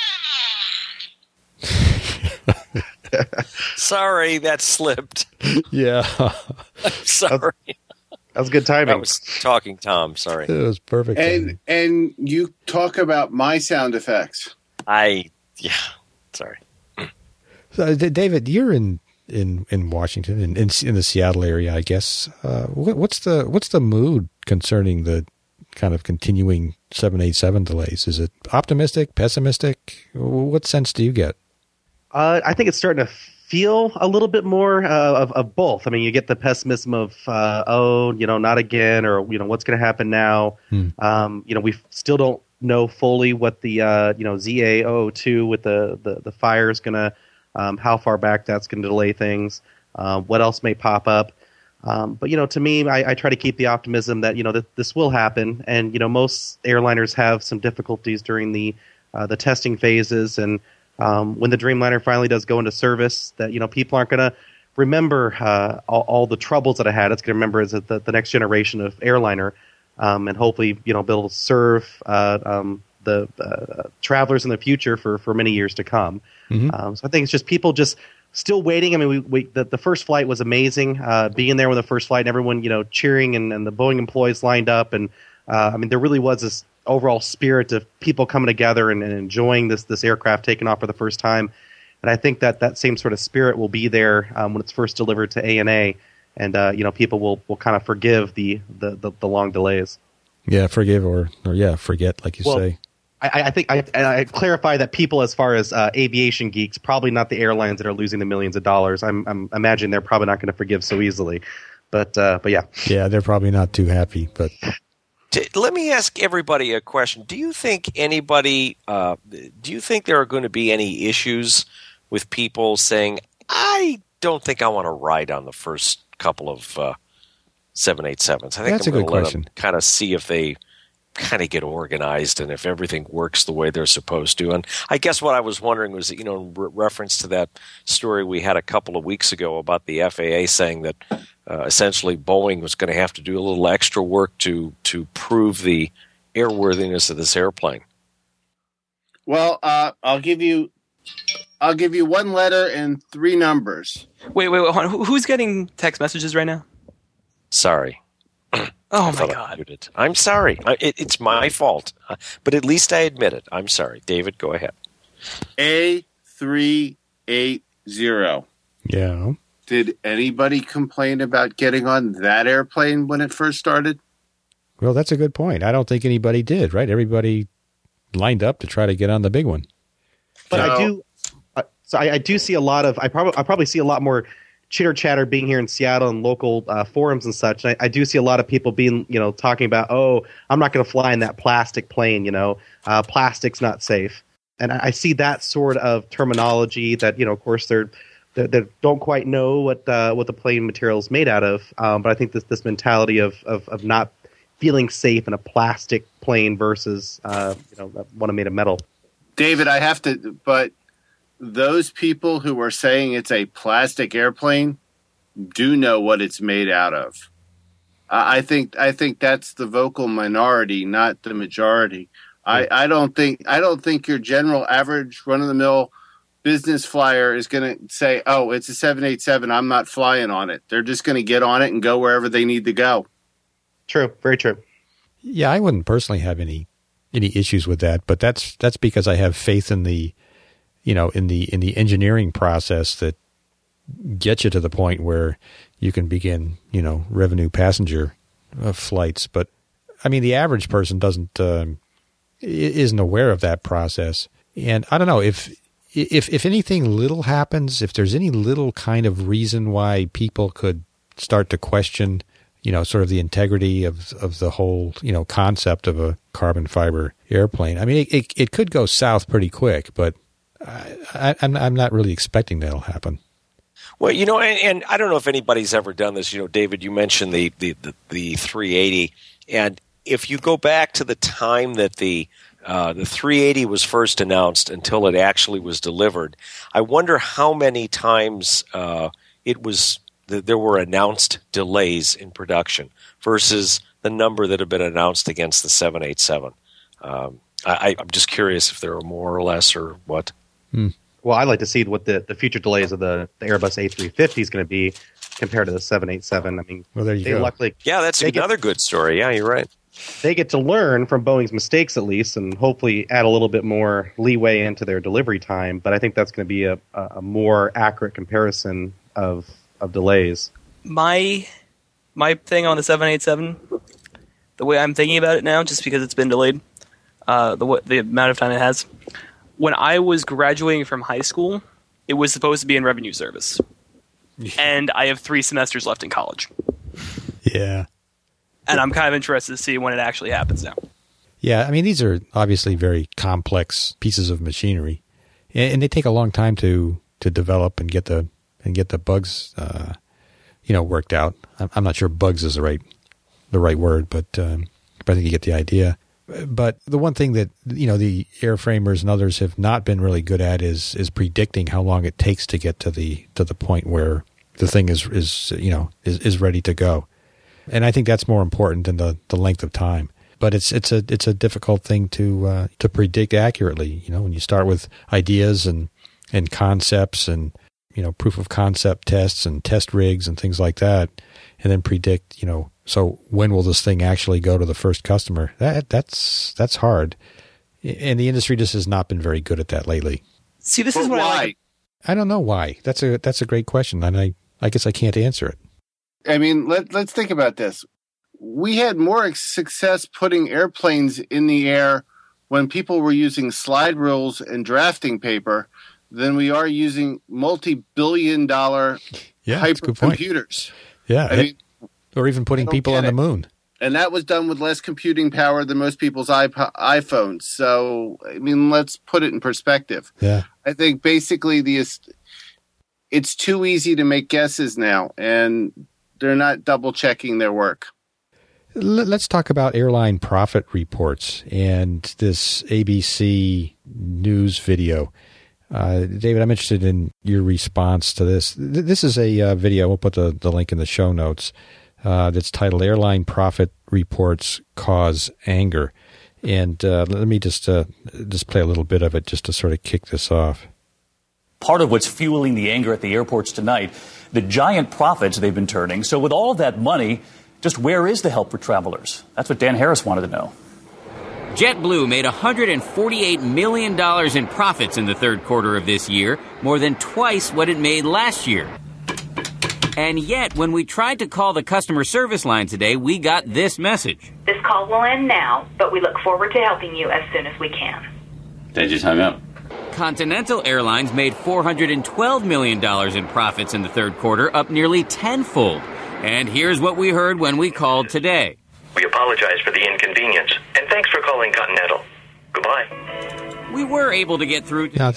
Sorry, that slipped. Yeah, I'm sorry. That was good timing. That was Talking Tom. Sorry, it was perfect. And you talk about my sound effects. Yeah, sorry. So, David, you're in Washington, in the Seattle area, I guess. What's the mood concerning the kind of continuing 787 delays? Is it optimistic, pessimistic? What sense do you get? I think it's starting to feel a little bit more of both. I mean, you get the pessimism of, not again, or, what's going to happen now. We still don't know fully what the, ZA002 with the fire is going to, how far back that's going to delay things, what else may pop up. But, to me, I try to keep the optimism that, that this will happen. And, most airliners have some difficulties during the testing phases. And when the Dreamliner finally does go into service, that, people aren't going to remember all the troubles that I had. It's going to remember as the next generation of airliner, and hopefully, be able to serve the travelers in the future for many years to come. So I think it's just people just still waiting. I mean, the first flight was amazing. Being there with the first flight and everyone, cheering and the Boeing employees lined up. And there really was this overall spirit of people coming together and enjoying this aircraft taking off for the first time. And I think that same sort of spirit will be there when it's first delivered to ANA. And, people will kind of forgive the long delays. Yeah, forgive or forget, like you say. I think I clarify that people, as far as aviation geeks, probably not the airlines that are losing the millions of dollars. I'm imagining they're probably not going to forgive so easily. But yeah. Yeah, they're probably not too happy. But let me ask everybody a question. Do you think there are going to be any issues with people saying, I don't think I want to ride on the first couple of 787s? I think that's I'm a good going to let question. them kind of see if they kind of get organized and if everything works the way they're supposed to. And I guess what I was wondering was that, in reference to that story we had a couple of weeks ago about the FAA saying that essentially Boeing was going to have to do a little extra work to prove the airworthiness of this airplane. Well, I'll give you one letter and 3 numbers. Wait, hold on. Who's getting text messages right now? Sorry. Oh, my God. I'm sorry. It's my fault. But at least I admit it. I'm sorry. David, go ahead. A380. yeah. Did anybody complain about getting on that airplane when it first started? Well, that's a good point. I don't think anybody did, right? Everybody lined up to try to get on the big one. But I do see a lot of. I probably see a lot more chitter chatter being here in Seattle and local forums and such. I do see a lot of people being, talking about, oh, I'm not going to fly in that plastic plane. Plastic's not safe. And I see that sort of terminology that, of course, they don't quite know what the plane material is made out of. But I think this mentality of not feeling safe in a plastic plane versus one made of metal. David, but those people who are saying it's a plastic airplane do know what it's made out of. I think that's the vocal minority, not the majority. I don't think your general average run-of-the-mill business flyer is going to say, "Oh, it's a 787. I'm not flying on it." They're just going to get on it and go wherever they need to go. True, very true. Yeah, I wouldn't personally have any issues with that, but that's because I have faith in the in the engineering process that gets you to the point where you can begin, revenue passenger flights. But I mean, the average person isn't aware of that process. And I don't know if anything little happens, if there's any little kind of reason why people could start to question, sort of the integrity of the whole, concept of a carbon fiber airplane. I mean, it could go south pretty quick, but I'm not really expecting that'll happen. Well, and I don't know if anybody's ever done this. David, you mentioned the 380, and if you go back to the time that the 380 was first announced until it actually was delivered, I wonder how many times there were announced delays in production versus the number that have been announced against the 787. I'm just curious if there are more or less or what. Well, I'd like to see what the future delays of the Airbus A350 is going to be compared to the 787. I mean, well, there you go. Luckily, that's another good story. Yeah, you're right. They get to learn from Boeing's mistakes at least, and hopefully add a little bit more leeway into their delivery time. But I think that's going to be a more accurate comparison of delays. My thing on the 787, the way I'm thinking about it now, just because it's been delayed, the amount of time it has. When I was graduating from high school, it was supposed to be in revenue service. And I have 3 semesters left in college. Yeah. And I'm kind of interested to see when it actually happens now. Yeah, I mean, these are obviously very complex pieces of machinery, and they take a long time to develop and get the bugs, worked out. I'm not sure bugs is the right word, but I think you get the idea. But the one thing that the airframers and others have not been really good at is predicting how long it takes to get to the point where the thing is ready to go. And I think that's more important than the length of time. But it's a difficult thing to predict accurately. When you start with ideas and concepts and proof of concept tests and test rigs and things like that, and then predict so when will this thing actually go to the first customer? That's hard, and the industry just has not been very good at that lately. See, this is what why? I don't know why. That's a great question, and I guess I can't answer it. I mean, let's think about this. We had more success putting airplanes in the air when people were using slide rules and drafting paper than we are using multi-billion-dollar hypercomputers. Yeah, I mean, or even putting people on the moon. And that was done with less computing power than most people's iPhones. So, I mean, let's put it in perspective. Yeah, I think basically it's too easy to make guesses now, and they're not double-checking their work. Let's talk about airline profit reports and this ABC News video. David, I'm interested in your response to this. This is a video. We'll put the link in the show notes. That's titled "Airline Profit Reports Cause Anger," and let me just play a little bit of it just to sort of kick this off. Part of what's fueling the anger at the airports tonight, the giant profits they've been turning. So with all of that money, just where is the help for travelers? That's what Dan Harris wanted to know. JetBlue made $148 million in profits in the third quarter of this year, more than twice what it made last year. And yet, when we tried to call the customer service line today, we got this message. This call will end now, but we look forward to helping you as soon as we can. They just hung up. Continental Airlines made $412 million in profits in the third quarter, up nearly tenfold. And here's what we heard when we called today. We apologize for the inconvenience, and thanks for calling Continental. Goodbye. We were able to get through. Now,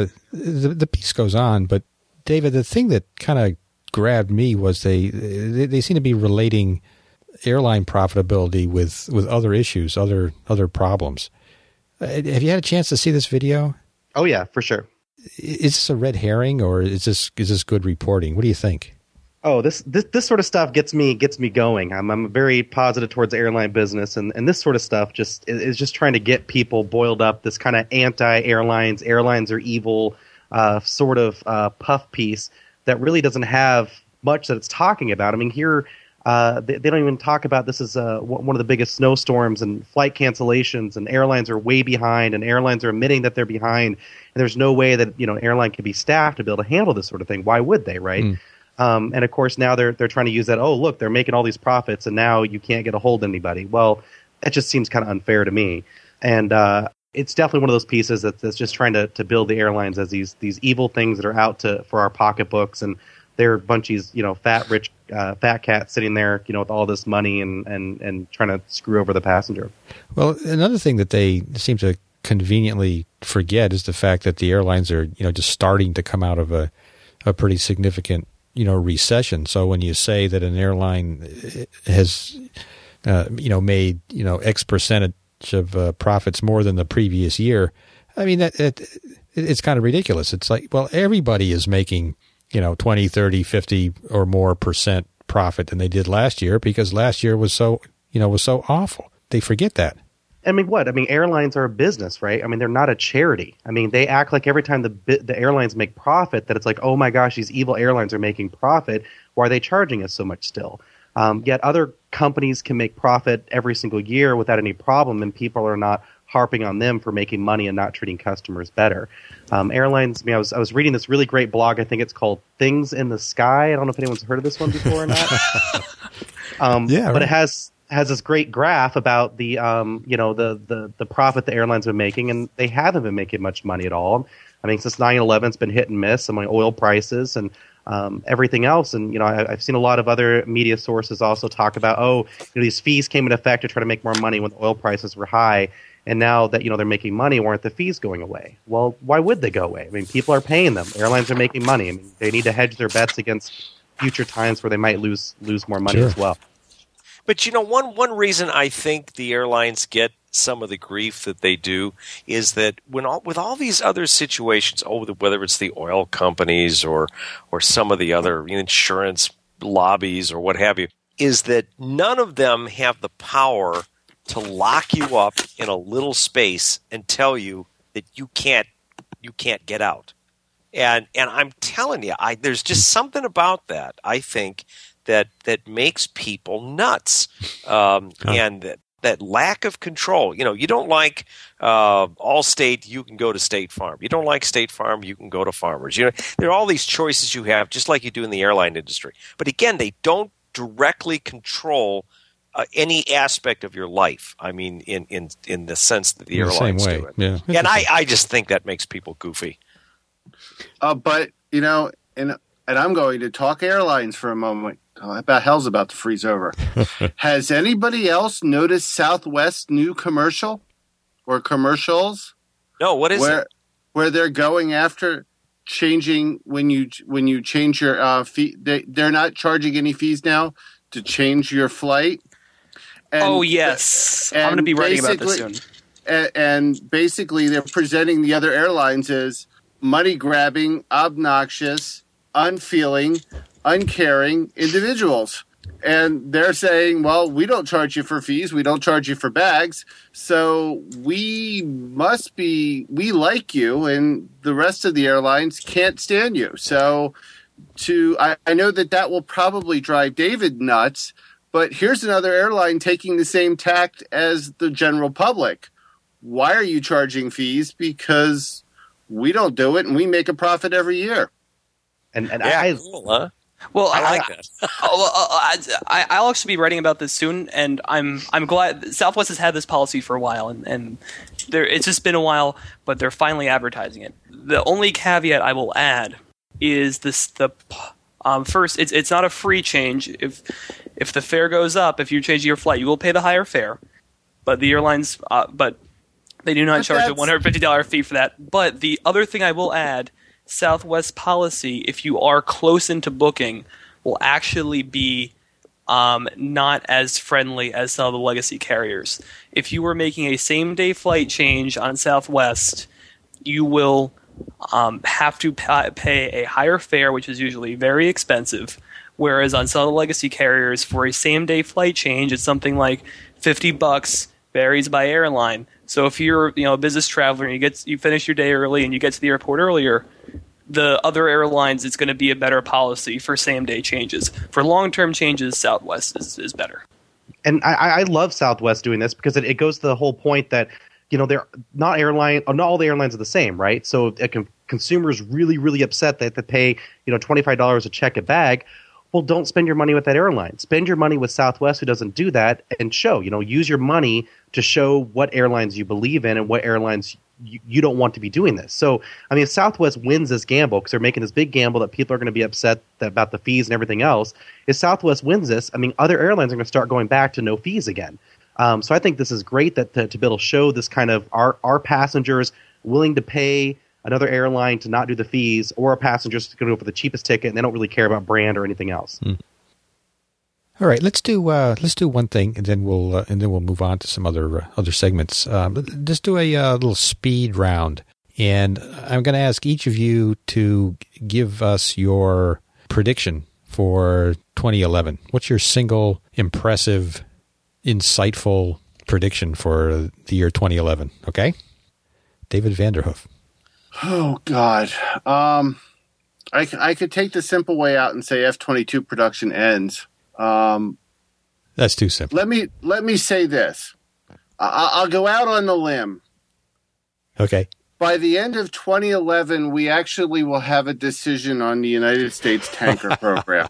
the piece goes on, but David, the thing that kind of grabbed me was they seem to be relating airline profitability with other issues, other problems. Have you had a chance to see this video? Oh yeah, for sure. Is this a red herring, or is this good reporting? What do you think? Oh, this sort of stuff gets me going. I'm very positive towards the airline business, and this sort of stuff is just trying to get people boiled up. This kind of anti-airlines, airlines are evil sort of puff piece that really doesn't have much that it's talking about. I mean, here they don't even talk about this is one of the biggest snowstorms and flight cancellations, and airlines are way behind, and airlines are admitting that they're behind, and there's no way that an airline can be staffed to be able to handle this sort of thing. Why would they, right? And of course now they're trying to use that. Oh, look, they're making all these profits, and now you can't get a hold of anybody. Well, that just seems kind of unfair to me. And it's definitely one of those pieces that's just trying to build the airlines as these evil things that are out for our pocketbooks, and they're a bunch of these fat rich fat cats sitting there with all this money and trying to screw over the passenger. Well, another thing that they seem to conveniently forget is the fact that the airlines are just starting to come out of a pretty significant recession. So when you say that an airline has made X percentage of profits more than the previous year, I mean it's kind of ridiculous. It's like, well, everybody is making 20, 30, 50 or more percent profit than they did last year, because last year was so awful. They forget that. I mean, what? I mean, airlines are a business, right? I mean, they're not a charity. I mean, they act like every time the airlines make profit that it's like, oh my gosh, these evil airlines are making profit. Why are they charging us so much still? Yet other companies can make profit every single year without any problem, and people are not harping on them for making money and not treating customers better. Airlines, I mean, I was reading this really great blog. I think it's called Things in the Sky. I don't know if anyone's heard of this one before or not. Yeah, right. But it has this great graph about the profit the airlines have been making, and they haven't been making much money at all. I mean, since 9/11, it's been hit and miss among oil prices and everything else. And, I've seen a lot of other media sources also talk about, these fees came into effect to try to make more money when the oil prices were high. And now that, they're making money, why aren't the fees going away? Well, why would they go away? I mean, people are paying them. Airlines are making money. I mean, they need to hedge their bets against future times where they might lose more money as well. But, one reason I think the airlines get some of the grief that they do is that with all these other situations, whether it's the oil companies or some of the other insurance lobbies or what have you, is that none of them have the power to lock you up in a little space and tell you that you can't get out. And I'm telling you, there's just something about that, I think, that makes people nuts. And that lack of control. You don't like Allstate, you can go to State Farm. You don't like State Farm, you can go to Farmers. There are all these choices you have, just like you do in the airline industry. But again, they don't directly control any aspect of your life. I mean, in the sense that the airlines do it. Yeah. And I just think that makes people goofy. But and I'm going to talk airlines for a moment. About hell's about to freeze over. Has anybody else noticed Southwest's new commercial or commercials? No, what is it? Where they're going after changing when you change your fee. They're not charging any fees now to change your flight. And, yes, I'm going to be writing about this soon. And basically, they're presenting the other airlines as money grabbing, obnoxious, unfeeling, uncaring individuals. And they're saying, well, we don't charge you for fees. We don't charge you for bags. So we like you, and the rest of the airlines can't stand you. So I know that will probably drive David nuts, but here's another airline taking the same tact as the general public. Why are you charging fees? Because we don't do it, and we make a profit every year. And cool, huh? Well, I like that. I'll actually be writing about this soon, and I'm glad Southwest has had this policy for a while, and it's just been a while, but they're finally advertising it. The only caveat I will add is this: first, it's not a free change. If the fare goes up, if you change your flight, you will pay the higher fare, but the airlines, but they do not charge a $150 fee for that. But the other thing I will add. Southwest policy, if you are close into booking, will actually be not as friendly as some of the legacy carriers. If you were making a same-day flight change on Southwest, you will have to pay a higher fare, which is usually very expensive, whereas on some of the legacy carriers, for a same-day flight change, it's something like $50, varies by airline. So if you're a business traveler and you finish your day early and you get to the airport earlier, the other airlines, it's going to be a better policy for same-day changes. For long-term changes, Southwest is better. And I love Southwest doing this because it goes to the whole point that they're not all the airlines are the same, right? So consumers really, really upset that they pay $25 to check a bag. Well, don't spend your money with that airline. Spend your money with Southwest, who doesn't do that, and use your money to show what airlines you believe in and what airlines you don't want to be doing this. So, I mean, if Southwest wins this gamble, because they're making this big gamble that people are going to be upset about the fees and everything else, if Southwest wins this, I mean, other airlines are going to start going back to no fees again. So I think this is great that to be able to show this kind of our passengers willing to pay another airline to not do the fees, or our passengers going to go for the cheapest ticket and they don't really care about brand or anything else. All right, let's do one thing, and then we'll move on to some other segments. Just do a little speed round, and I'm going to ask each of you to give us your prediction for 2011. What's your single impressive, insightful prediction for the year 2011? Okay, David Vanderhoof. Oh God, I could take the simple way out and say F-22 production ends. That's too simple. Let me say this. I'll go out on the limb. Okay. By the end of 2011, we actually will have a decision on the United States tanker program.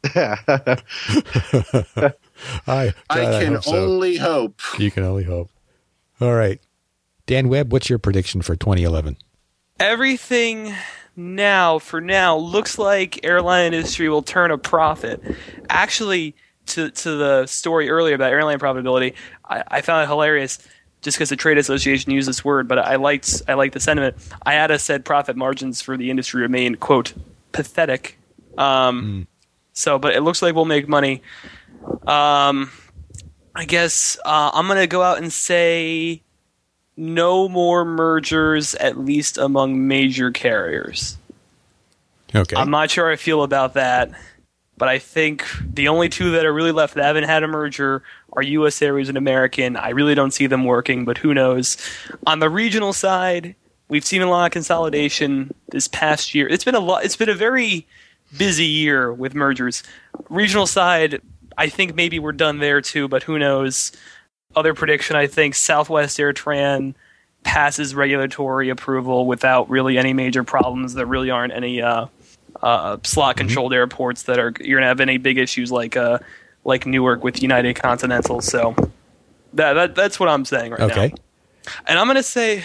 I can only hope. You can only hope. All right. Dan Webb, what's your prediction for 2011? Everything for now, looks like airline industry will turn a profit. Actually, to the story earlier about airline profitability, I found it hilarious just because the trade association used this word, but I liked the sentiment. IATA said profit margins for the industry remain, quote, pathetic. So, but it looks like we'll make money. I guess I'm going to go out and say no more mergers, at least among major carriers. Okay. I'm not sure how I feel about that, but I think the only two that are really left that haven't had a merger are U.S. Airways and American. I really don't see them working, but who knows? On the regional side, we've seen a lot of consolidation this past year. It's been a very busy year with mergers. Regional side, I think maybe we're done there too, but who knows? Other prediction, I think Southwest AirTran passes regulatory approval without really any major problems. There really aren't any slot-controlled airports that are you're gonna have any big issues like Newark with United Continental. So that's what I'm saying right now. Okay. And I'm gonna say,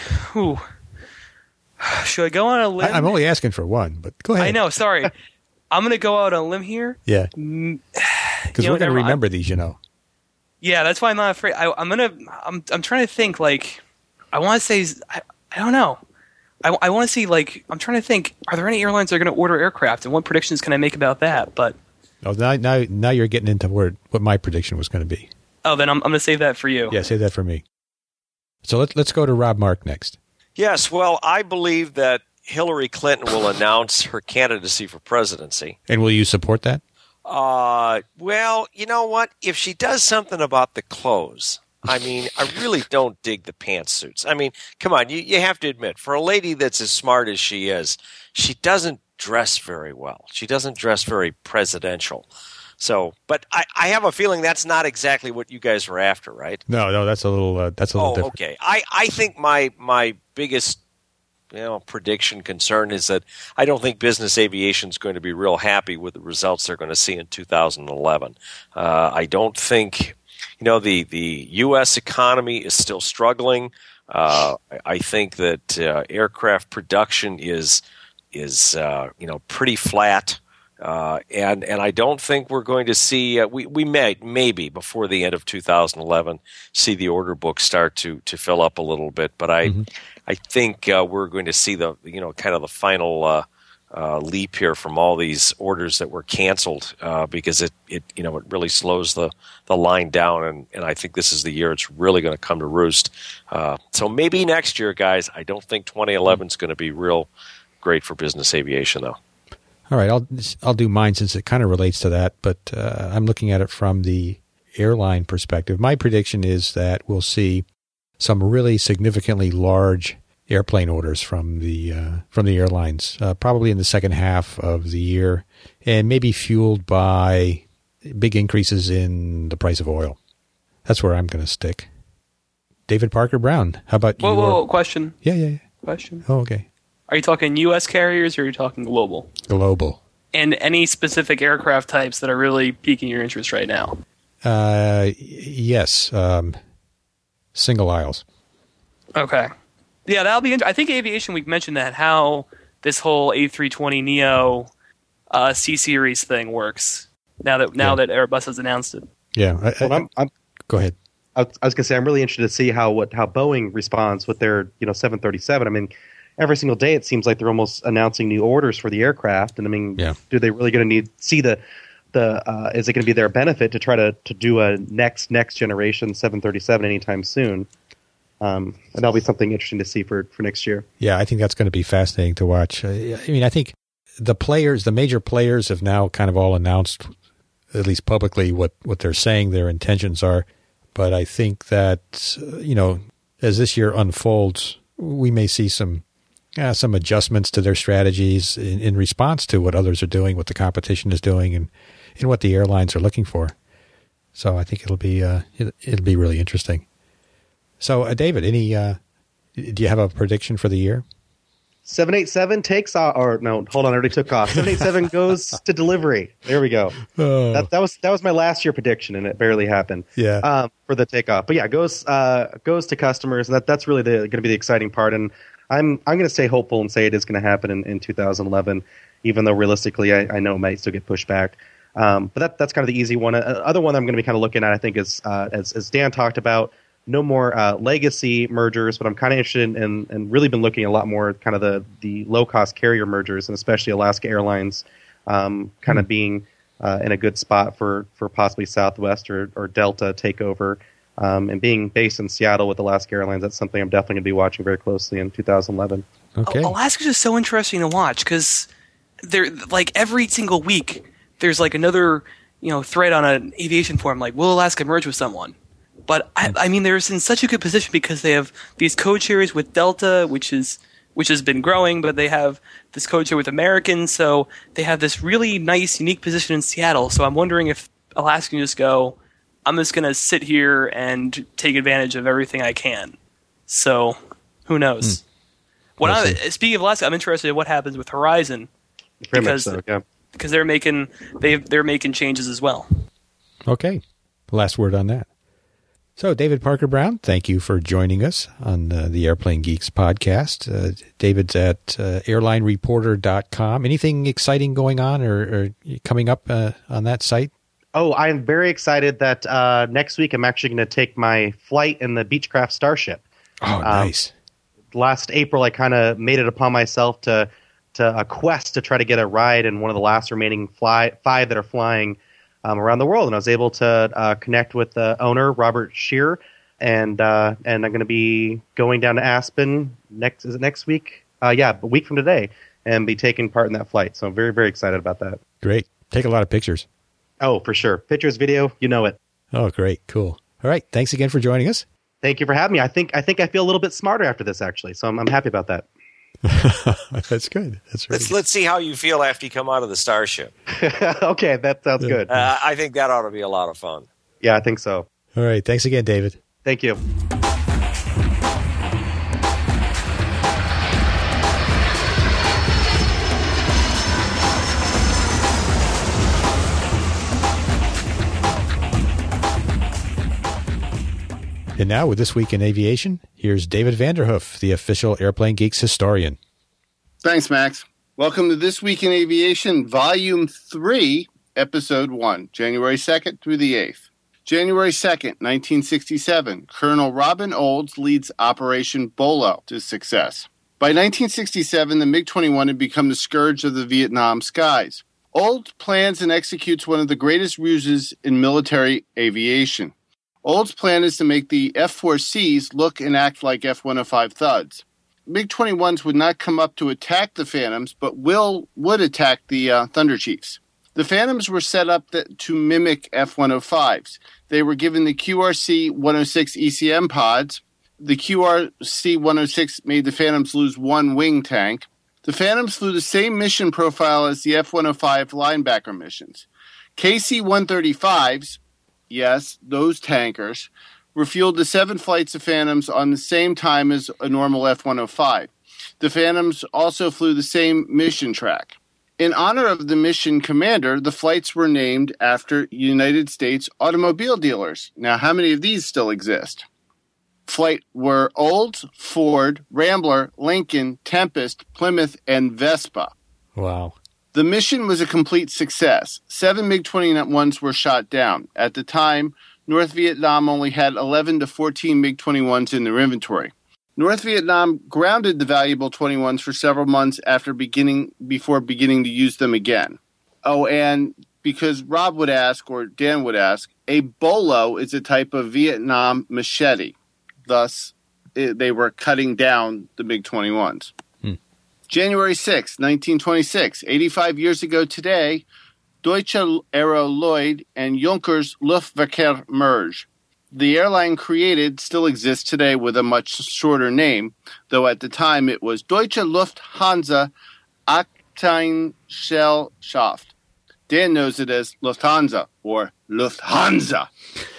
should I go on a limb? I'm only asking for one, but go ahead. I know. Sorry, I'm gonna go out on a limb here. Yeah. Because we're gonna remember these, Yeah, that's why I'm not afraid. I'm trying to think. Like, I want to say, I don't know. I want to see. Like, I'm trying to think. Are there any airlines that are going to order aircraft, and what predictions can I make about that? But now you're getting into what my prediction was going to be. Oh, then I'm going to save that for you. Yeah, save that for me. So let's go to Rob Mark next. Yes, well, I believe that Hillary Clinton will announce her candidacy for presidency. And will you support that? Well, you know what? If she does something about the clothes, I mean, I really don't dig the pantsuits. I mean, come on, you have to admit, for a lady that's as smart as she is, she doesn't dress very well. She doesn't dress very presidential. So, but I have a feeling that's not exactly what you guys were after, right? No, that's a little different. Okay. I think my biggest prediction concern is that I don't think business aviation is going to be real happy with the results they're going to see in 2011. I don't think, the U.S. economy is still struggling. I think that aircraft production is pretty flat. And I don't think we're going to see we may maybe before the end of 2011 see the order book start to fill up a little bit, but I think we're going to see the kind of the final leap here from all these orders that were canceled because it really slows the line down, and I think this is the year it's really going to come to roost. So maybe next year, guys. I don't think 2011 is going to be real great for business aviation though. All right, I'll do mine since it kind of relates to that, but I'm looking at it from the airline perspective. My prediction is that we'll see some really significantly large airplane orders from the airlines, probably in the second half of the year, and maybe fueled by big increases in the price of oil. That's where I'm going to stick. David Parker Brown, how about you? Whoa, question. Yeah. Question. Oh, okay. Are you talking U.S. carriers or are you talking global? Global. And any specific aircraft types that are really piquing your interest right now? Yes. Single aisles. Okay. Yeah, that'll be interesting. I think Aviation Week mentioned that, how this whole A320neo C-Series thing works now that Airbus has announced it. Yeah. Go ahead. I was going to say, I'm really interested to see how Boeing responds with their 737. I mean, every single day it seems like they're almost announcing new orders for the aircraft, and I mean, do they really going to see the is it going to be their benefit to try to do a next generation 737 anytime soon? And that'll be something interesting to see for next year. Yeah, I think that's going to be fascinating to watch. I mean, I think the major players have now kind of all announced, at least publicly, what they're saying their intentions are. But I think that, as this year unfolds, we may see some adjustments to their strategies in response to what others are doing, what the competition is doing, and what the airlines are looking for. So I think it'll be really interesting. So, David, do you have a prediction for the year? 787 takes off, or no, hold on, I already took off. 787 goes to delivery. There we go. Oh. That was my last year prediction, and it barely happened. Yeah. For the takeoff, but yeah, goes to customers, and that's really going to be the exciting part. And I'm going to stay hopeful and say it is going to happen in 2011, even though realistically I know it might still get pushed back. But that's kind of the easy one. Other one I'm going to be kind of looking at, I think, is as Dan talked about, no more legacy mergers, but I'm kind of interested in and really been looking a lot more kind of the low-cost carrier mergers, and especially Alaska Airlines kind of being in a good spot for possibly Southwest or Delta takeover. And being based in Seattle with Alaska Airlines, that's something I'm definitely going to be watching very closely in 2011. Okay. Alaska's just so interesting to watch because they're like every single week there's like another thread on an aviation forum like, will Alaska merge with someone? But I mean, they're in such a good position because they have these code shares with Delta, which has been growing, but they have this code share with American, so they have this really nice, unique position in Seattle. So I'm wondering if Alaska can just go, I'm just going to sit here and take advantage of everything I can. So who knows? Speaking of Alaska, I'm interested in what happens with Horizon because they're making changes as well. Okay, last word on that. So, David Parker Brown, thank you for joining us on the Airplane Geeks podcast. David's at airlinereporter.com. Anything exciting going on or coming up on that site? Oh, I'm very excited that next week I'm actually going to take my flight in the Beechcraft Starship. Oh, nice. Last April, I kind of made it upon myself to a quest to try to get a ride in one of the last remaining five that are flying around the world, and I was able to connect with the owner, Robert Scheer, and I'm going to be going down to Aspen next week? A week from today, and be taking part in that flight. So I'm very, very excited about that. Great. Take a lot of pictures. Oh, for sure. Pictures, video, you know it. Oh, great. Cool. All right. Thanks again for joining us. Thank you for having me. I think I feel a little bit smarter after this, actually, so I'm happy about that. That's good. That's right. Let's see how you feel after you come out of the Starship. Okay, that sounds good. I think that ought to be a lot of fun. Yeah, I think so. All right. Thanks again, David. Thank you. And now, with This Week in Aviation, here's David Vanderhoof, the official Airplane Geeks historian. Thanks, Max. Welcome to This Week in Aviation, Volume 3, Episode 1, January 2nd through the 8th. January 2nd, 1967, Colonel Robin Olds leads Operation Bolo to success. By 1967, the MiG-21 had become the scourge of the Vietnam skies. Olds plans and executes one of the greatest ruses in military aviation. Olds' plan is to make the F-4Cs look and act like F-105 thuds. MiG-21s would not come up to attack the Phantoms, but would attack the Thunder Chiefs. The Phantoms were set up to mimic F-105s. They were given the QRC-106 ECM pods. The QRC-106 made the Phantoms lose one wing tank. The Phantoms flew the same mission profile as the F-105 linebacker missions. KC-135s, yes, those tankers, refueled the 7 flights of Phantoms on the same time as a normal F-105. The Phantoms also flew the same mission track. In honor of the mission commander, the flights were named after United States automobile dealers. Now, how many of these still exist? Flight were Olds, Ford, Rambler, Lincoln, Tempest, Plymouth, and Vespa. Wow. The mission was a complete success. 7 MiG-21s were shot down. At the time, North Vietnam only had 11 to 14 MiG-21s in their inventory. North Vietnam grounded the valuable 21s for several months before beginning to use them again. Oh, and because Rob would ask, or Dan would ask, a bolo is a type of Vietnam machete. Thus, they were cutting down the MiG-21s. January 6, 1926, 85 years ago today, Deutsche Aero Lloyd and Junkers Luftverkehr merge. The airline created still exists today with a much shorter name, though at the time it was Deutsche Lufthansa Aktiengesellschaft. Dan knows it as Lufthansa or Lufthansa.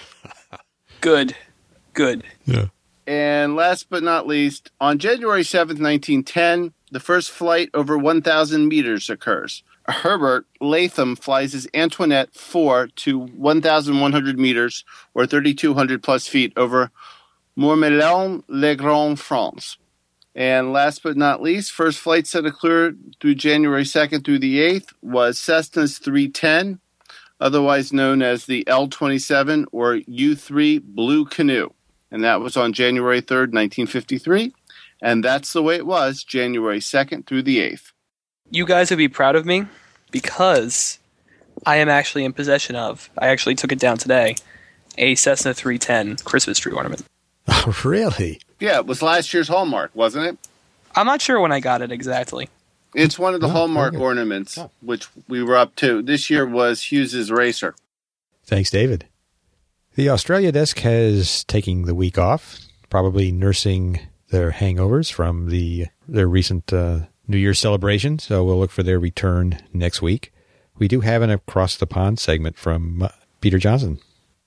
Good. Yeah. And last but not least, on January 7th, 1910, the first flight over 1,000 meters occurs. Herbert Latham flies his Antoinette 4 to 1,100 meters, or 3,200 plus feet, over Mourmelon-le-Grand, France. And last but not least, first flights that occurred through January 2nd through the 8th was Cessna's 310, otherwise known as the L-27 or U-3 Blue Canoe. And that was on January 3rd, 1953. And that's the way it was, January 2nd through the 8th. You guys would be proud of me because I am actually in possession of, I actually took it down today, a Cessna 310 Christmas tree ornament. Oh, really? Yeah, it was last year's Hallmark, wasn't it? I'm not sure when I got it exactly. It's one of the Hallmark ornaments, which we were up to. This year was Hughes's Racer. Thanks, David. The Australia desk has taken the week off, probably nursing their hangovers from their recent New Year's celebration, so we'll look for their return next week. We do have an Across the Pond segment from Peter Johnson.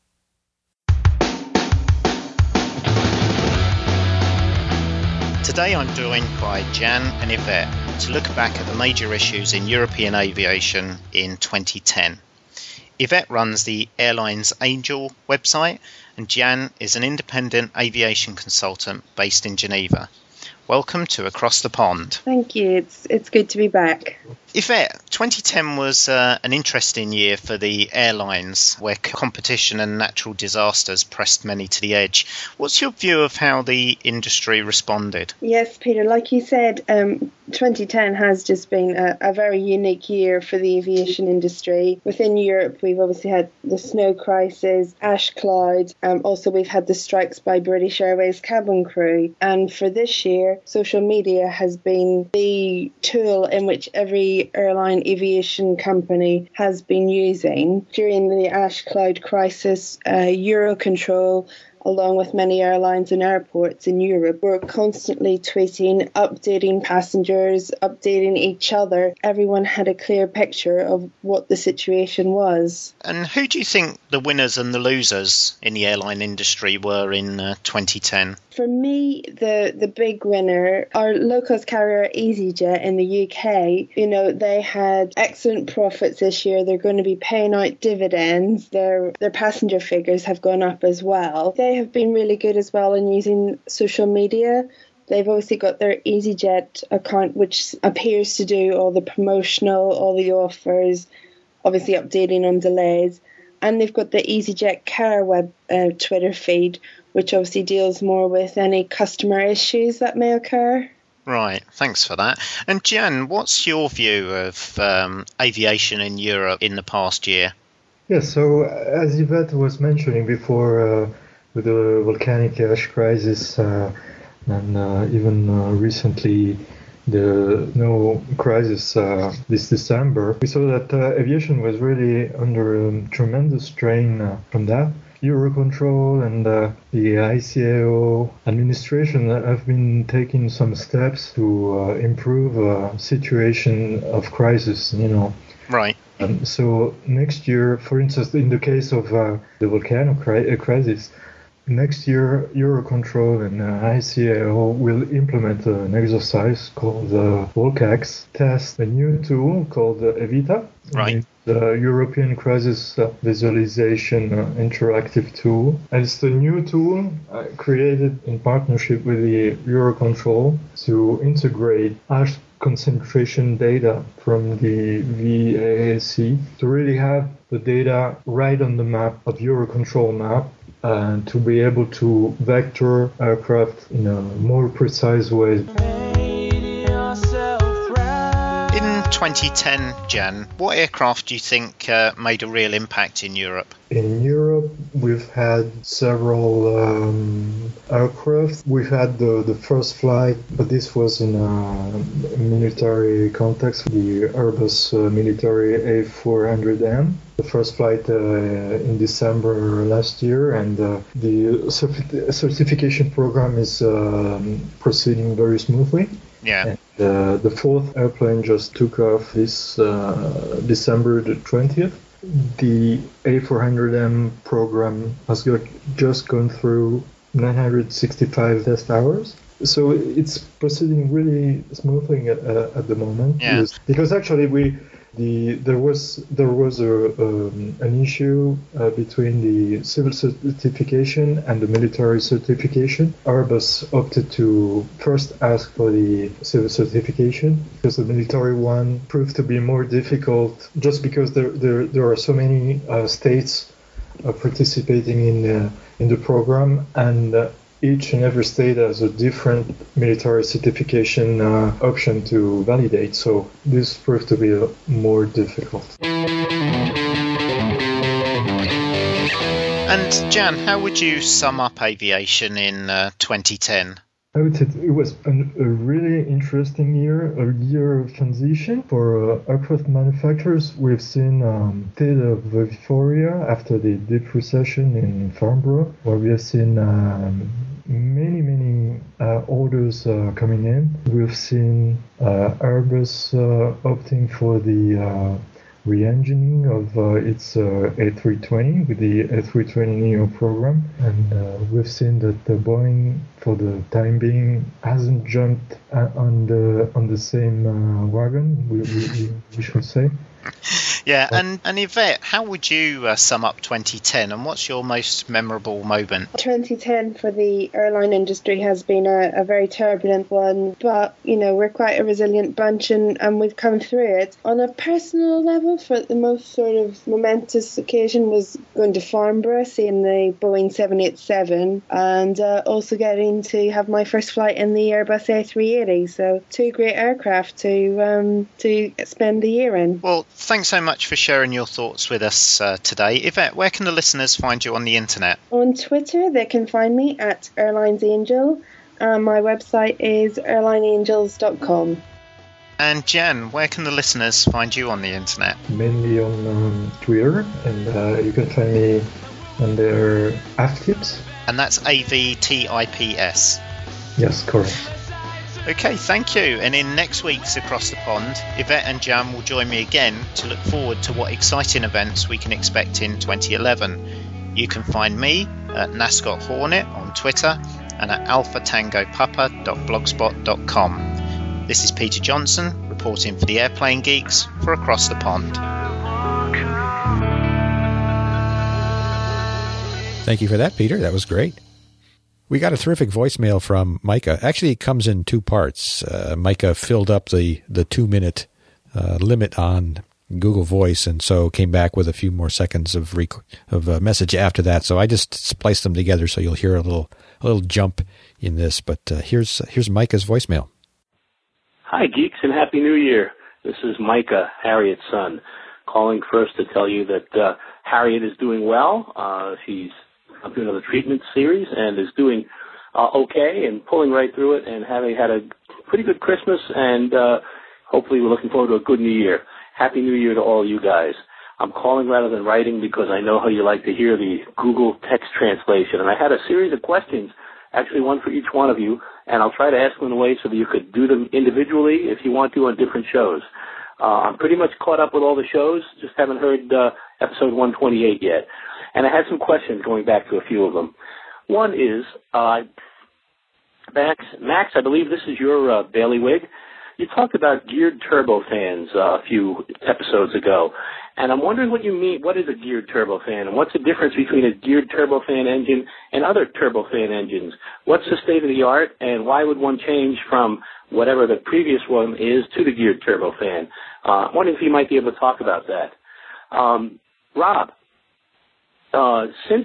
Today I'm joined by Jan and Yvette to look back at the major issues in European aviation in 2010. Yvette runs the Airlines Angel website, and Jan is an independent aviation consultant based in Geneva. Welcome to Across the Pond. Thank you. It's good to be back. Yvette, 2010 was an interesting year for the airlines, where competition and natural disasters pressed many to the edge. What's your view of how the industry responded? Yes, Peter, like you said, 2010 has just been a very unique year for the aviation industry. Within Europe, we've obviously had the snow crisis, ash cloud, also we've had the strikes by British Airways cabin crew. And for this year, social media has been the tool in which every airline aviation company has been using. During the ash cloud crisis, Eurocontrol, along with many airlines and airports in Europe, were constantly tweeting, updating passengers, updating each other. Everyone had a clear picture of what the situation was. And who do you think the winners and the losers in the airline industry were in 2010? For me, the big winner, our low-cost carrier EasyJet in the UK, they had excellent profits this year. They're going to be paying out dividends. Their passenger figures have gone up as well. They have been really good as well in using social media. They've obviously got their EasyJet account, which appears to do all the promotional, all the offers, obviously updating on delays. And they've got the EasyJet Care web Twitter feed, which obviously deals more with any customer issues that may occur. Right, thanks for that. And Jan, what's your view of aviation in Europe in the past year? Yes, so as Yvette was mentioning before, with the volcanic ash crisis and even recently the snow crisis this December, we saw that aviation was really under tremendous strain from that. Eurocontrol and the ICAO administration have been taking some steps to improve situation of crisis, Right. So next year, for instance, in the case of the volcano crisis, next year Eurocontrol and ICAO will implement an exercise called the VOLCAX, test a new tool called Evita. Right. The European Crisis Visualization Interactive Tool. And it's the new tool created in partnership with the Eurocontrol to integrate ash concentration data from the VAAC to really have the data right on the map of Eurocontrol map and to be able to vector aircraft in a more precise way. In 2010, Jan, what aircraft do you think made a real impact in Europe? In Europe, we've had several aircraft. We've had the first flight, but this was in a military context, the Airbus military A400M. The first flight in December last year, and the certification program is proceeding very smoothly. Yeah. And, the fourth airplane just took off this December the 20th. The A400M program has just gone through 965 test hours. So it's proceeding really smoothly at the moment. Yeah. Because actually There was an issue between the civil certification and the military certification. Airbus opted to first ask for the civil certification because the military one proved to be more difficult, just because there are so many states participating in the program, and each and every state has a different military certification option to validate, so this proved to be more difficult. And Jan, how would you sum up aviation in 2010? I would say it was a really interesting year, a year of transition for aircraft manufacturers. We've seen state of euphoria after the deep recession in Farnborough, where we have seen many orders coming in. We've seen Airbus opting for the re-engineering of its A320 with the A320neo program, and we've seen that Boeing, for the time being, hasn't jumped on the same wagon, we should say. Yeah, and Yvette, how would you sum up 2010, and what's your most memorable moment? 2010 for the airline industry has been a very turbulent one, but, we're quite a resilient bunch, and we've come through it. On a personal level, for the most sort of momentous occasion was going to Farnborough, seeing the Boeing 787, and also getting to have my first flight in the Airbus A380, so two great aircraft to spend the year in. Well, thanks so much for sharing your thoughts with us today. Yvette, where can the listeners find you on the internet? On Twitter, they can find me at Airlines Angel. My website is airlineangels.com. And Jan, where can the listeners find you on the internet? Mainly on Twitter, and you can find me under AVTIPS. And that's AVTIPS. Yes, correct. Okay, thank you. And in next week's Across the Pond, Yvette and Jan will join me again to look forward to what exciting events we can expect in 2011. You can find me at Nascot Hornet on Twitter and at alphatangopapa.blogspot.com. This is Peter Johnson reporting for the Airplane Geeks for Across the Pond. Thank you for that, Peter. That was great. We got a terrific voicemail from Micah. Actually, it comes in two parts. Micah filled up the 2-minute limit on Google Voice, and so came back with a few more seconds of message after that. So I just spliced them together, so you'll hear a little jump in this. But here's Micah's voicemail. Hi, geeks, and Happy New Year. This is Micah, Harriet's son, calling first to tell you that Harriet is doing well. She's doing another treatment series and is doing okay and pulling right through it and having had a pretty good Christmas, and hopefully we're looking forward to a good New Year. Happy New Year to all you guys. I'm calling rather than writing because I know how you like to hear the Google text translation, and I had a series of questions, actually one for each one of you, and I'll try to ask them in a way so that you could do them individually if you want to on different shows. I'm pretty much caught up with all the shows, just haven't heard episode 128 yet. And I had some questions going back to a few of them. One is, Max, I believe this is your bailiwick. You talked about geared turbofans a few episodes ago, and I'm wondering what you mean. What is a geared turbofan, and what's the difference between a geared turbofan engine and other turbofan engines? What's the state of the art, and why would one change from whatever the previous one is to the geared turbofan? I'm wondering if you might be able to talk about that. Rob, since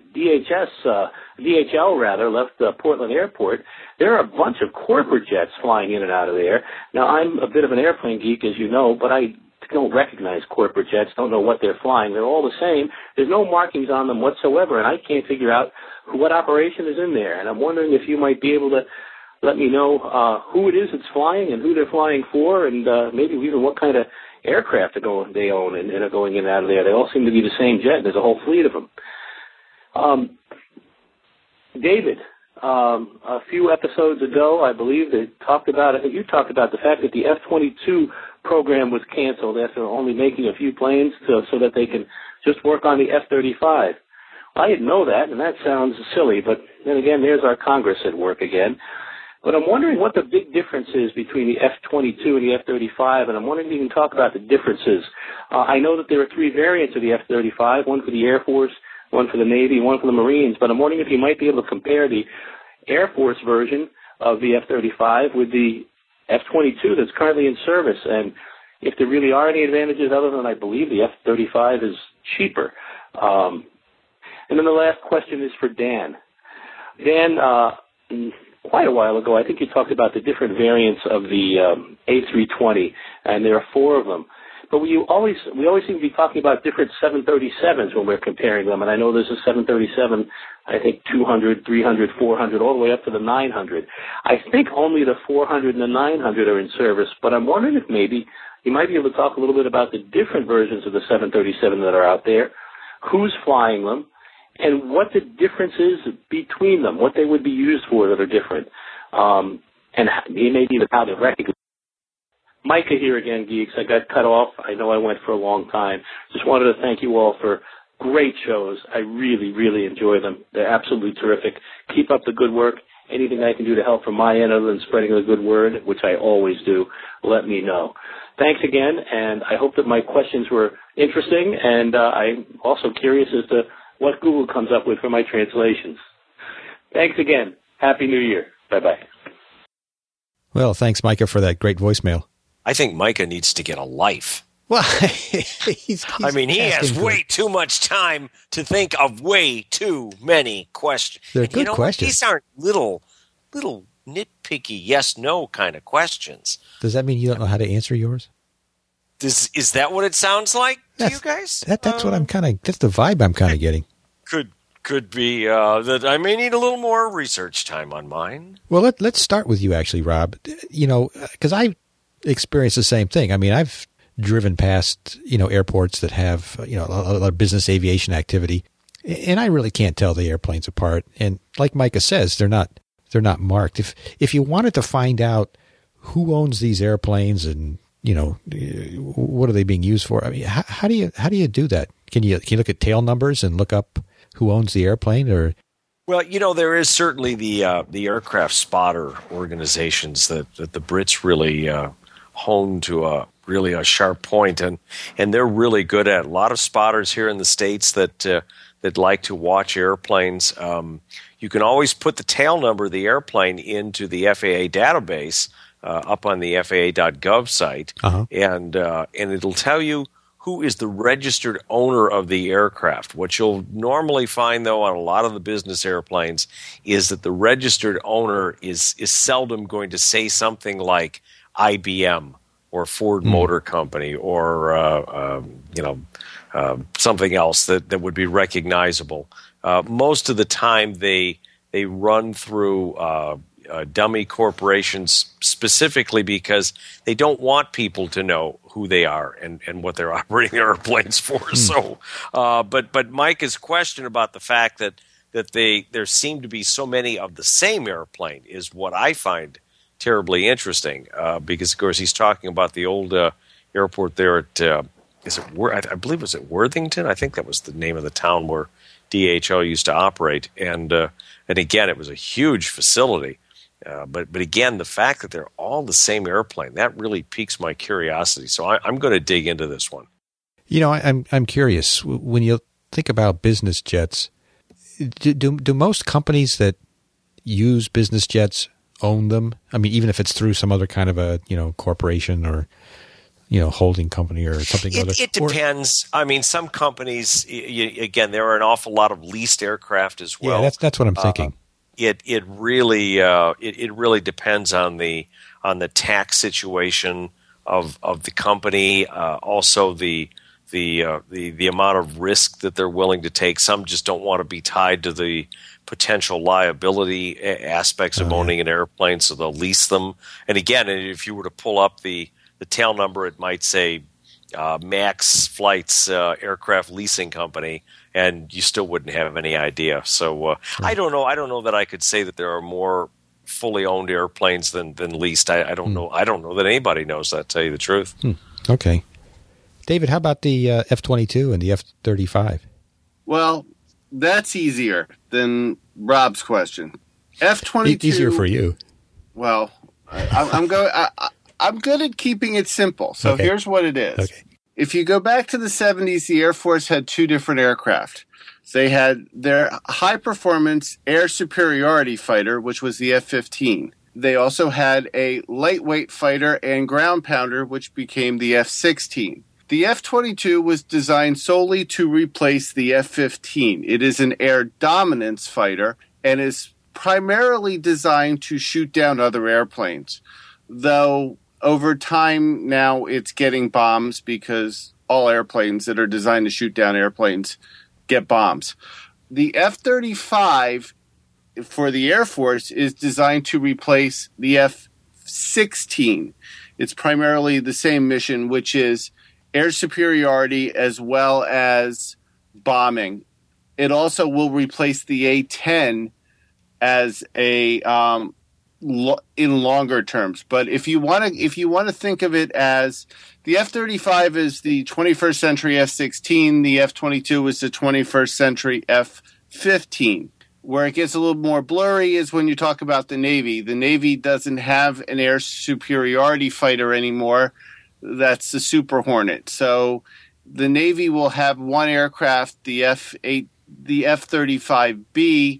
DHL left Portland Airport, there are a bunch of corporate jets flying in and out of there. Now, I'm a bit of an airplane geek, as you know, but I don't recognize corporate jets, don't know what they're flying. They're all the same. There's no markings on them whatsoever, and I can't figure out what operation is in there. And I'm wondering if you might be able to let me know who it is that's flying and who they're flying for, and maybe even what kind of aircraft they own and are going in and out of there. They all seem to be the same jet. There's a whole fleet of them. David, a few episodes ago, I believe you talked about the fact that the F-22 program was canceled after only making a few planes so that they can just work on the F-35. I didn't know that, and that sounds silly, but then again, there's our Congress at work again. But I'm wondering what the big difference is between the F-22 and the F-35, and I'm wondering if you can talk about the differences. I know that there are 3 variants of the F-35, one for the Air Force, one for the Navy, and one for the Marines, but I'm wondering if you might be able to compare the Air Force version of the F-35 with the F-22 that's currently in service, and if there really are any advantages other than I believe the F-35 is cheaper. And then the last question is for Dan. Dan, quite a while ago, I think you talked about the different variants of the A320, and there are 4 of them. But we always seem to be talking about different 737s when we're comparing them, and I know there's a 737, I think 200, 300, 400, all the way up to the 900. I think only the 400 and the 900 are in service, but I'm wondering if maybe you might be able to talk a little bit about the different versions of the 737 that are out there, who's flying them, and what the difference is between them, what they would be used for that are different, and maybe even how they're recognized. Micah here again, Geeks. I got cut off. I know I went for a long time. Just wanted to thank you all for great shows. I really, really enjoy them. They're absolutely terrific. Keep up the good work. Anything I can do to help from my end other than spreading the good word, which I always do, let me know. Thanks again, and I hope that my questions were interesting, and I'm also curious as to what Google comes up with for my translations. Thanks again. Happy New Year. Bye-bye. Well, thanks, Micah, for that great voicemail. I think Micah needs to get a life. Well, he's I mean, he has way too much time to think of way too many questions. They're good questions. These aren't little nitpicky yes/no kind of questions. Does that mean you don't know how to answer yours? Is that what it sounds like to you guys? That's what that's the vibe I'm kind of getting. Could be that I may need a little more research time on mine. Well, let's start with you, actually, Rob. Because I experienced the same thing. I mean, I've driven past, airports that have, a lot of business aviation activity, and I really can't tell the airplanes apart. And like Micah says, they're not marked. If you wanted to find out who owns these airplanes and, what are they being used for? I mean, how do you do that? Can you look at tail numbers and look up who owns the airplane, or? Well, there is certainly the aircraft spotter organizations that the Brits really honed to a sharp point, and they're really good at. A lot of spotters here in the States that like to watch airplanes. You can always put the tail number of the airplane into the FAA database up on the FAA.gov site, and it'll tell you who is the registered owner of the aircraft. What you'll normally find, though, on a lot of the business airplanes is that the registered owner is seldom going to say something like IBM or Ford Motor Company or something else that would be recognizable. Most of the time, they run through dummy corporations specifically because they don't want people to know who they are and what they're operating their airplanes for. So, but Micah's question about the fact that there seem to be so many of the same airplane is what I find terribly interesting, because of course he's talking about the old airport there at I believe it was at Worthington. I think that was the name of the town where DHL used to operate, and again it was a huge facility. But again, the fact that they're all the same airplane, that really piques my curiosity. So I'm going to dig into this one. I'm curious. When you think about business jets, do most companies that use business jets own them? I mean, even if it's through some other kind of a corporation or holding company or something. It depends. I mean, some companies, again, there are an awful lot of leased aircraft as well. Yeah, that's what I'm thinking. It really depends on the tax situation of the company, also the amount of risk that they're willing to take. Some just don't want to be tied to the potential liability aspects of owning an airplane, so they'll lease them. And again, if you were to pull up the tail number, it might say Max Flight's aircraft leasing company, and you still wouldn't have any idea. So I don't know. I don't know that I could say that there are more fully owned airplanes than leased. I don't know. I don't know that anybody knows that, to tell you the truth. Okay. David, how about the F-22 and the F-35? Well, that's easier than Rob's question. F-22. Easier for you. Well, I'm good at keeping it simple. So here's what it is. Okay. If you go back to the 70s, the Air Force had two different aircraft. They had their high-performance air superiority fighter, which was the F-15. They also had a lightweight fighter and ground pounder, which became the F-16. The F-22 was designed solely to replace the F-15. It is an air dominance fighter and is primarily designed to shoot down other airplanes, though over time now it's getting bombs because all airplanes that are designed to shoot down airplanes get bombs. The F-35 for the Air Force is designed to replace the F-16. It's primarily the same mission, which is air superiority as well as bombing. It also will replace the A-10 as a in longer terms. But if you want to think of it as the F-35 is the 21st century F-16, the F-22 is the 21st century F-15. Where it gets a little more blurry is when you talk about the Navy. The Navy doesn't have an air superiority fighter anymore. That's the Super Hornet. So the Navy will have one aircraft, the F-35B,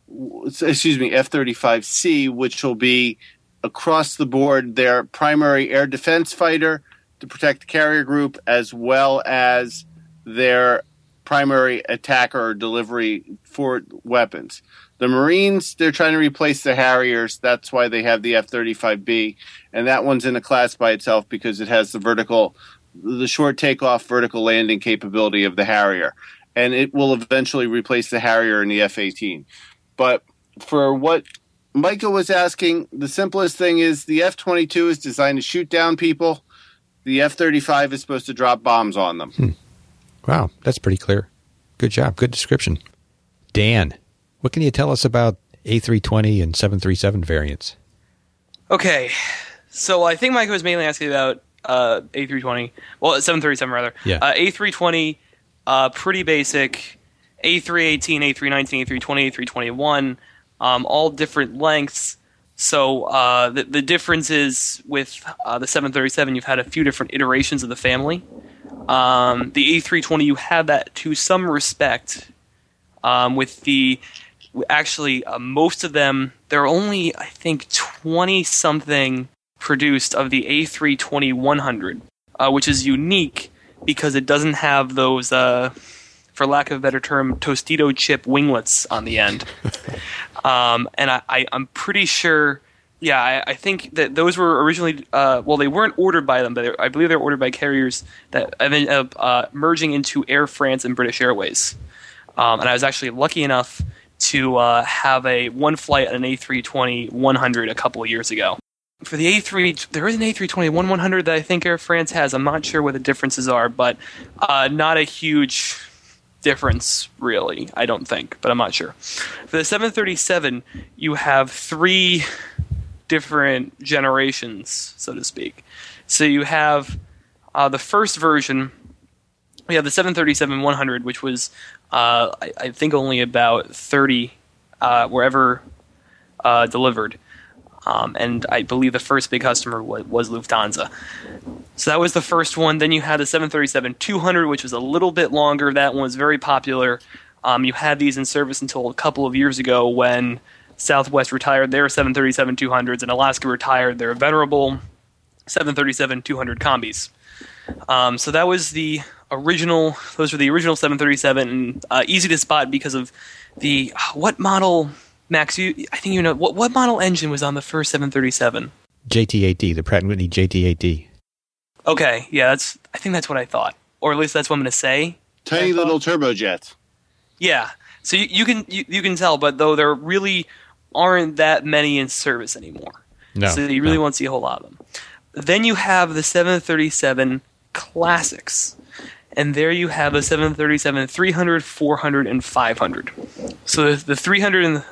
F-35C, which will be across the board their primary air defense fighter to protect the carrier group, as well as their primary attacker or delivery for weapons. The Marines, they're trying to replace the Harriers. That's why they have the F-35B, and that one's in a class by itself because it has the short takeoff, vertical landing capability of the Harrier, and it will eventually replace the Harrier and the F-18. But for what Micah was asking, the simplest thing is the F-22 is designed to shoot down people. The F-35 is supposed to drop bombs on them. Wow, that's pretty clear. Good job. Good description. Dan, what can you tell us about A320 and 737 variants? Okay, so I think Micah was mainly asking about A320. Well, 737 rather. Yeah. A320, pretty basic. A318, A319, A320, A321, all different lengths. So the difference is with the 737, you've had a few different iterations of the family. The A320, you have that to some respect. With most of them, there are only, I think, 20-something produced of the A320-100, which is unique because it doesn't have those, for lack of a better term, Tostito chip winglets on the end. And I'm pretty sure... Yeah, I think that those were originally, they weren't ordered by them, but I believe they were ordered by carriers that ended up merging into Air France and British Airways. And I was actually lucky enough to have one flight on an A320-100 a couple of years ago. For the there is an A320-100 that I think Air France has. I'm not sure what the differences are, but not a huge difference, really, I don't think, but I'm not sure. For the 737, you have three different generations, so to speak. So you have the first version, we have the 737-100, which was, I think, only about 30 were ever delivered. And I believe the first big customer was Lufthansa. So that was the first one. Then you had the 737-200, which was a little bit longer. That one was very popular. You had these in service until a couple of years ago when Southwest retired their 737-200s and Alaska retired their venerable 737-200 combis. So that was the original. Those were the original 737, and easy to spot because of the what model. Max, I think you know what model engine was on the first 737. JT8D, the Pratt & Whitney JT8D. Okay, yeah, I think that's what I thought, or at least that's what I'm going to say. Tiny little turbojets. Yeah, so you can tell, but though there really aren't that many in service anymore. No, so you really won't see a whole lot of them. Then you have the 737 Classics, and there you have the 737 300, 400, and 500. So the 300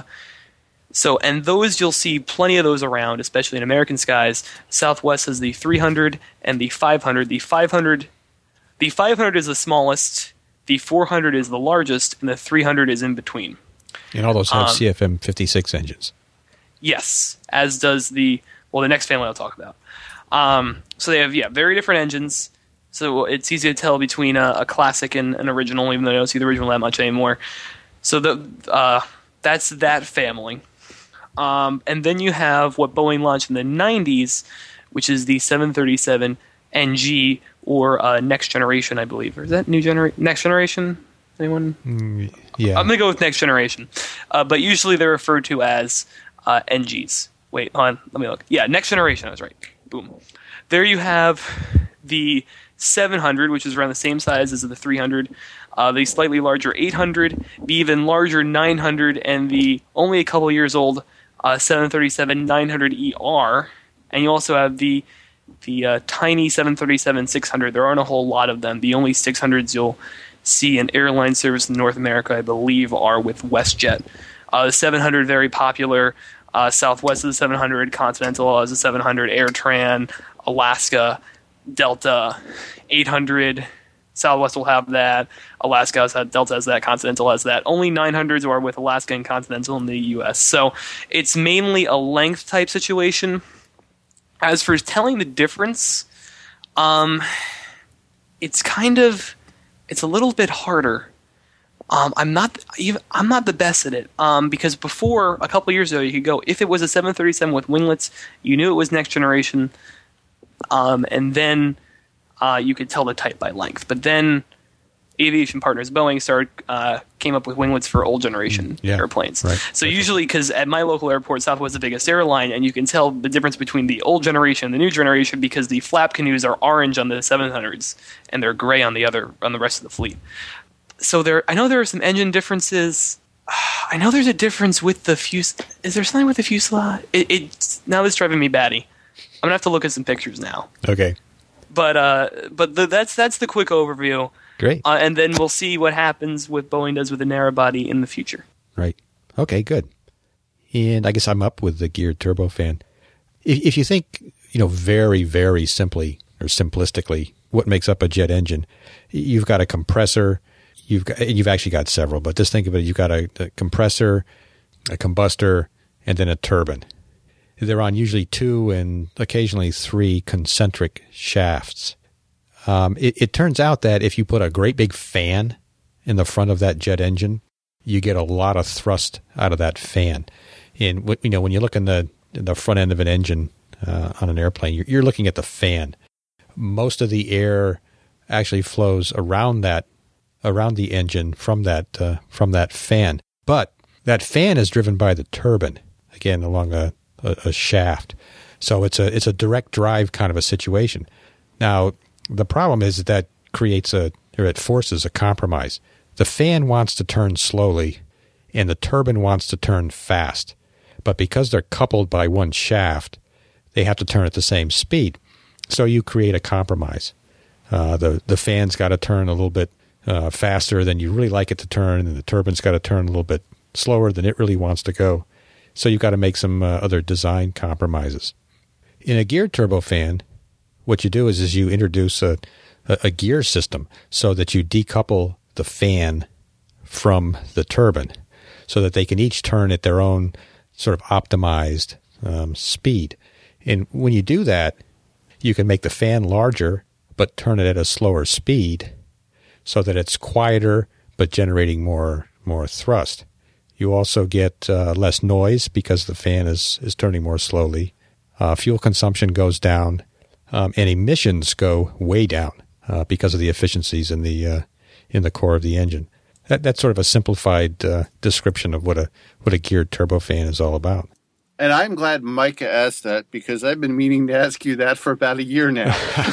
and those you'll see plenty of those around, especially in American skies. Southwest has the 300 and the 500. The 500 is the smallest, the 400 is the largest, and the 300 is in between. And all those have CFM56 engines. Yes, as does the next family I'll talk about. So they have very different engines. So it's easy to tell between a classic and an original, even though I don't see the original that much anymore. So that's that family. And then you have what Boeing launched in the 90s, which is the 737 NG, or Next Generation, I believe. Or is that Next Generation? Anyone? Yeah. I'm going to go with Next Generation. But usually they're referred to as NGs. Wait, hold on. Let me look. Yeah, Next Generation. I was right. Boom. There you have the 700, which is around the same size as the 300, the slightly larger 800, the even larger 900, and the only a couple years old 737-900ER. And you also have the tiny 737-600. There aren't a whole lot of them. The only 600s you'll see in airline service in North America, I believe, are with WestJet. The 700, very popular. Southwest is the 700, Continental is the 700, AirTran, Alaska, Delta, 800, Southwest will have that, Alaska has that, Delta has that, Continental has that. Only 900s are with Alaska and Continental in the U.S. So it's mainly a length type situation. As for telling the difference, it's a little bit harder. I'm not the best at it, because before, a couple years ago, you could go, if it was a 737 with winglets, you knew it was Next Generation, and then you could tell the type by length. But then aviation partners Boeing came up with winglets for old generation airplanes. Right. So usually, because at my local airport, Southwest is the biggest airline, and you can tell the difference between the old generation and the new generation because the flap canoes are orange on the 700s and they're gray on the rest of the fleet. So I know there are some engine differences. I know there's a difference with the fuselage. Is there something with the fuselage? Now this is driving me batty. I'm gonna have to look at some pictures now. Okay. But that's the quick overview. Great. And then we'll see what happens with Boeing does with the narrow body in the future. Right. Okay. Good. And I guess I'm up with the geared turbofan. If you think, very, very simply or simplistically, what makes up a jet engine, you've got a compressor. You've actually got several, but just think of it. You've got a compressor, a combustor, and then a turbine. They're on usually 2 and occasionally 3 concentric shafts. It turns out that if you put a great big fan in the front of that jet engine, you get a lot of thrust out of that fan. And when you look in the front end of an engine on an airplane, you're looking at the fan. Most of the air actually flows around the engine from that fan. But that fan is driven by the turbine, again, along a shaft. So it's a direct drive kind of a situation. Now, the problem is that it forces a compromise. The fan wants to turn slowly, and the turbine wants to turn fast. But because they're coupled by one shaft, they have to turn at the same speed. So you create a compromise. The fan's got to turn a little bit faster than you really like it to turn, and the turbine's got to turn a little bit slower than it really wants to go. So you've got to make some other design compromises. In a geared turbofan, what you do is you introduce a gear system so that you decouple the fan from the turbine so that they can each turn at their own sort of optimized speed. And when you do that, you can make the fan larger but turn it at a slower speed so that it's quieter but generating more thrust. You also get less noise because the fan is turning more slowly. Fuel consumption goes down, and emissions go way down because of the efficiencies in the core of the engine. That's sort of a simplified description of what a geared turbofan is all about. And I'm glad Micah asked that because I've been meaning to ask you that for about a year now.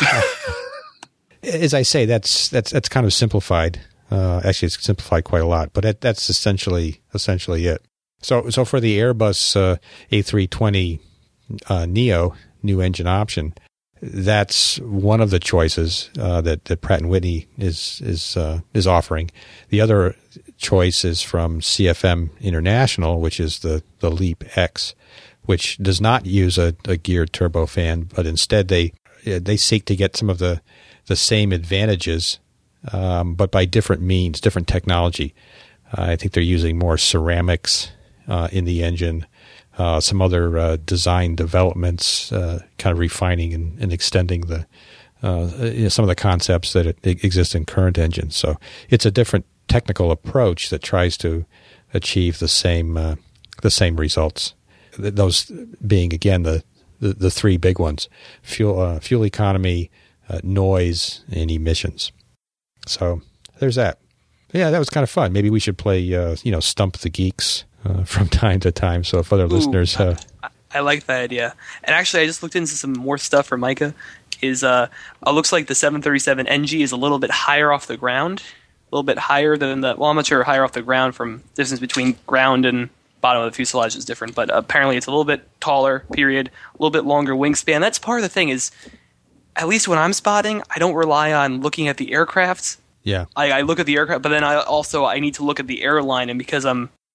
As I say, that's kind of simplified. Actually, it's simplified quite a lot, but that's essentially it. So for the Airbus A320 Neo new engine option, that's one of the choices that Pratt & Whitney is offering. The other choice is from CFM International, which is the LEAP X, which does not use a geared turbofan, but instead they seek to get some of the same advantages, but by different means, different technology. I think they're using more ceramics in the engine. some other design developments, kind of refining and extending the some of the concepts that exist in current engines. So it's a different technical approach that tries to achieve the same results. Those being, again, the three big ones: fuel economy, noise, and emissions. So there's that. Yeah, that was kind of fun. Maybe we should play, Stump the Geeks from time to time. So if other listeners, I like that idea. And actually, I just looked into some more stuff for Micah. It looks like the 737 NG is a little bit higher off the ground, a little bit higher than I'm not sure higher off the ground from distance between ground and bottom of the fuselage is different, but apparently it's a little bit taller, period, a little bit longer wingspan. That's part of the thing is, at least when I'm spotting, I don't rely on looking at the aircraft. Yeah. I look at the aircraft, but then I need to look at the airline, and because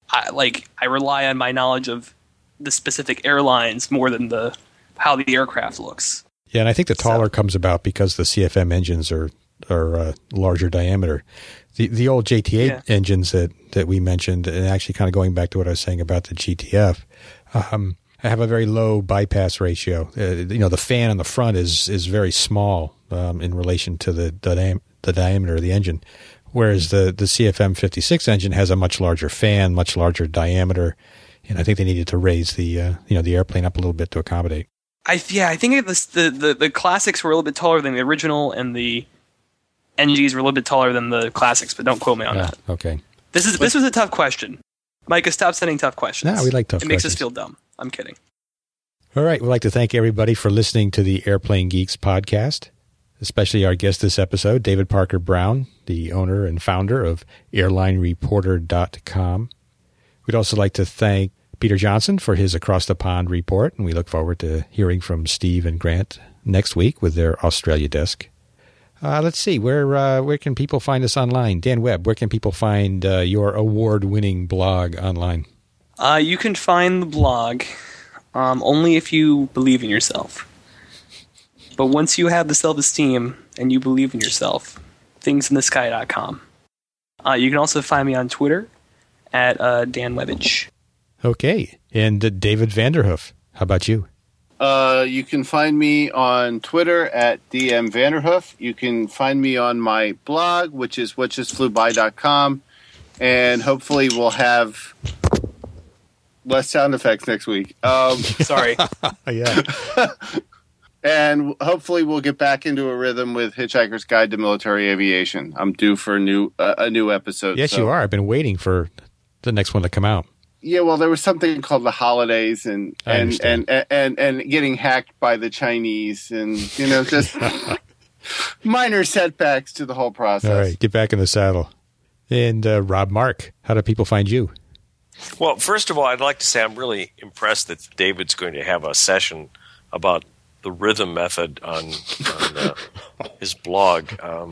I rely on my knowledge of the specific airlines more than how the aircraft looks. Yeah, and I think the taller comes about because the CFM engines are larger diameter. The old JT8 engines that we mentioned, and actually kind of going back to what I was saying about the GTF, have a very low bypass ratio. The fan on the front is very small in relation to the diameter of the engine, whereas the CFM 56 engine has a much larger fan, much larger diameter, and I think they needed to raise the airplane up a little bit to accommodate. I think the classics were a little bit taller than the original, and the NGs were a little bit taller than the classics, but don't quote me on that. Okay. This was a tough question. Micah, stop sending tough questions. No, we like tough questions. It makes us feel dumb. I'm kidding. All right. We'd like to thank everybody for listening to the Airplane Geeks podcast, especially our guest this episode, David Parker Brown, the owner and founder of AirlineReporter.com. We'd also like to thank Peter Johnson for his Across the Pond report, and we look forward to hearing from Steve and Grant next week with their Australia desk. Let's see, where can people find us online? Dan Webb, where can people find your award-winning blog online? You can find the blog only if you believe in yourself. But once you have the self-esteem and you believe in yourself, thingsinthesky.com. You can also find me on Twitter at Dan Webbage. Okay. And David Vanderhoof, how about you? You can find me on Twitter at DM Vanderhoof. You can find me on my blog, which is whatjustflewby.com. And hopefully we'll have less sound effects next week. Sorry. Yeah. And hopefully we'll get back into a rhythm with Hitchhiker's Guide to Military Aviation. I'm due for a new episode. Yes, you are. I've been waiting for the next one to come out. Yeah, well, there was something called the holidays and getting hacked by the Chinese and, just minor setbacks to the whole process. All right, get back in the saddle. And Rob Mark, how do people find you? Well, first of all, I'd like to say I'm really impressed that David's going to have a session about the rhythm method on his blog.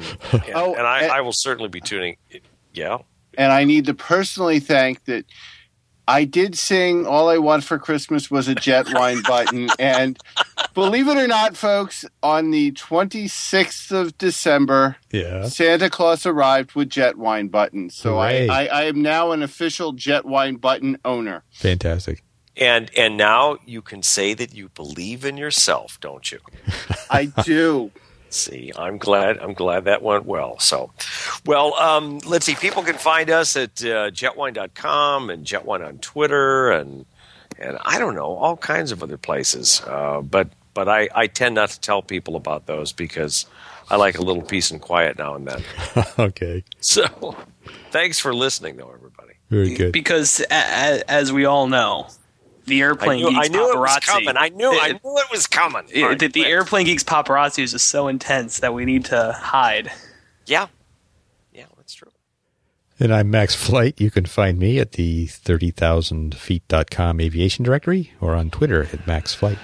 I will certainly be tuning. Yeah. And I need to personally thank that I did sing All I Want for Christmas Was a Jet Wine Button. And believe it or not, folks, on the 26th of December, Santa Claus arrived with jet wine buttons. So I am now an official jet wine button owner. Fantastic. And now you can say that you believe in yourself, don't you? I do. See, I'm glad that went well. So, let's see. People can find us at jetwine.com and Jetwine on Twitter and I don't know, all kinds of other places. But I tend not to tell people about those because I like a little peace and quiet now and then. Okay. So, thanks for listening, though, everybody. Very good. Because as we all know, the Airplane Geeks paparazzi. I knew it was coming. I knew it was coming. The Airplane Geeks paparazzi is just so intense that we need to hide. Yeah. Yeah, that's true. And I'm Max Flight. You can find me at the 30,000feet.com aviation directory or on Twitter at MaxFlight.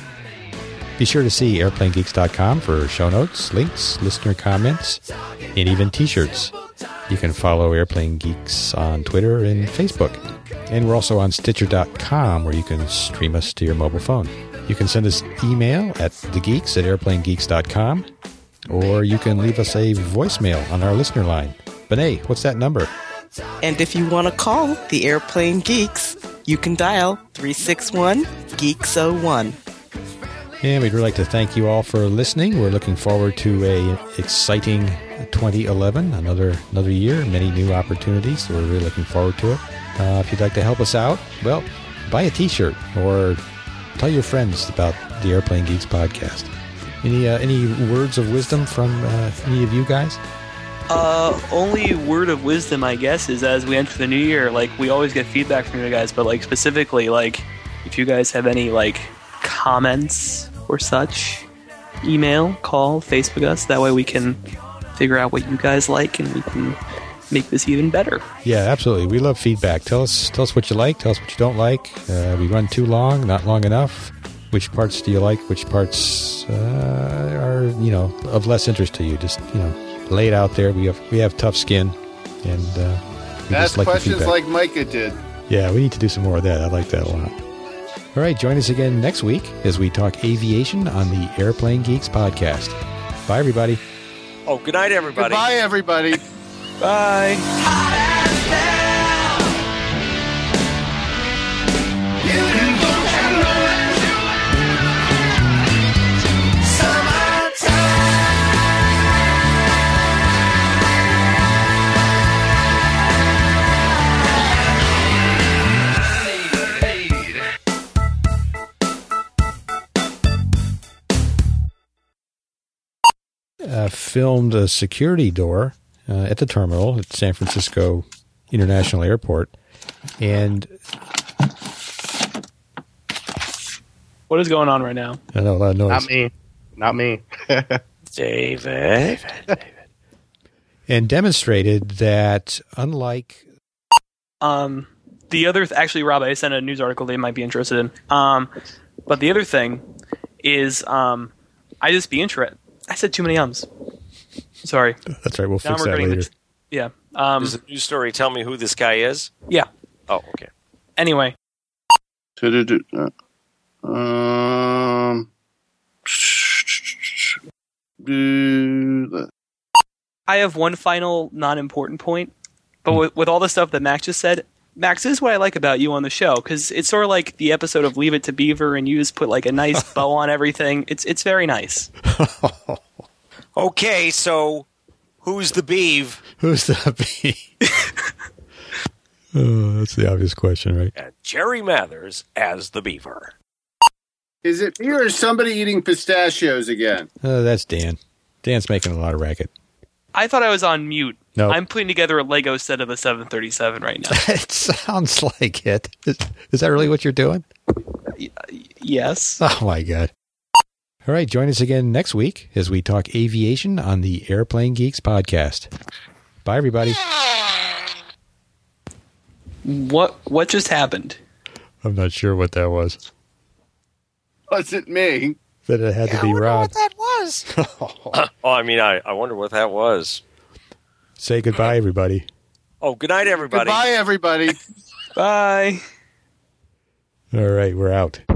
Be sure to see airplanegeeks.com for show notes, links, listener comments, and even t-shirts. You can follow Airplane Geeks on Twitter and Facebook. And we're also on Stitcher.com, where you can stream us to your mobile phone. You can send us email at thegeeks@airplanegeeks.com, or you can leave us a voicemail on our listener line. Benet, what's that number? And if you want to call the Airplane Geeks, you can dial 361-GEEKS01. And we'd really like to thank you all for listening. We're looking forward to a exciting 2011, another year, many new opportunities. So we're really looking forward to it. If you'd like to help us out, well, buy a T-shirt or tell your friends about the Airplane Geeks podcast. Any words of wisdom from any of you guys? Only word of wisdom, I guess, is as we enter the new year, like, we always get feedback from you guys, but, like, specifically, like, if you guys have any, like, comments or such, email, call, Facebook us. That way we can figure out what you guys like and we can make this even better. Yeah, absolutely. We love feedback. Tell us what you like. Tell us what you don't like. We run too long, not long enough. Which parts do you like? Which parts are, of less interest to you? Just, lay it out there. We have tough skin, and we ask just like questions like Micah did. Yeah, we need to do some more of that. I like that a lot. All right, join us again next week as we talk aviation on the Airplane Geeks podcast. Bye, everybody. Oh, good night, everybody. Goodbye, everybody. Bye. Filmed a security door at the terminal at San Francisco International Airport. And what is going on right now? I know, a lot of noise. Not me. David. And demonstrated that unlike... The other... actually, Rob, I sent a news article they might be interested in. But the other thing is I just be interested... I said too many ums. Sorry. That's right. We'll fix that later. Yeah. Does the news story tell me who this guy is? Yeah. Oh, okay. Anyway. I have one final non-important point, but with all the stuff that Max just said, Max, this is what I like about you on the show, because it's sort of like the episode of Leave It to Beaver, and you just put like a nice bow on everything. It's very nice. Okay, so who's the beav? Who's the beav? Oh, that's the obvious question, right? And Jerry Mathers as the beaver. Is it me or is somebody eating pistachios again? That's Dan. Dan's making a lot of racket. I thought I was on mute. No. I'm putting together a Lego set of the 737 right now. It sounds like it. Is that really what you're doing? Yes. Oh, my God. All right, join us again next week as we talk aviation on the Airplane Geeks podcast. Bye, everybody. What just happened? I'm not sure what that was. Wasn't me. That it had to be Rob. What that was? I wonder what that was. Say goodbye, everybody. Oh, good night, everybody. Goodbye, everybody. Bye. All right, we're out.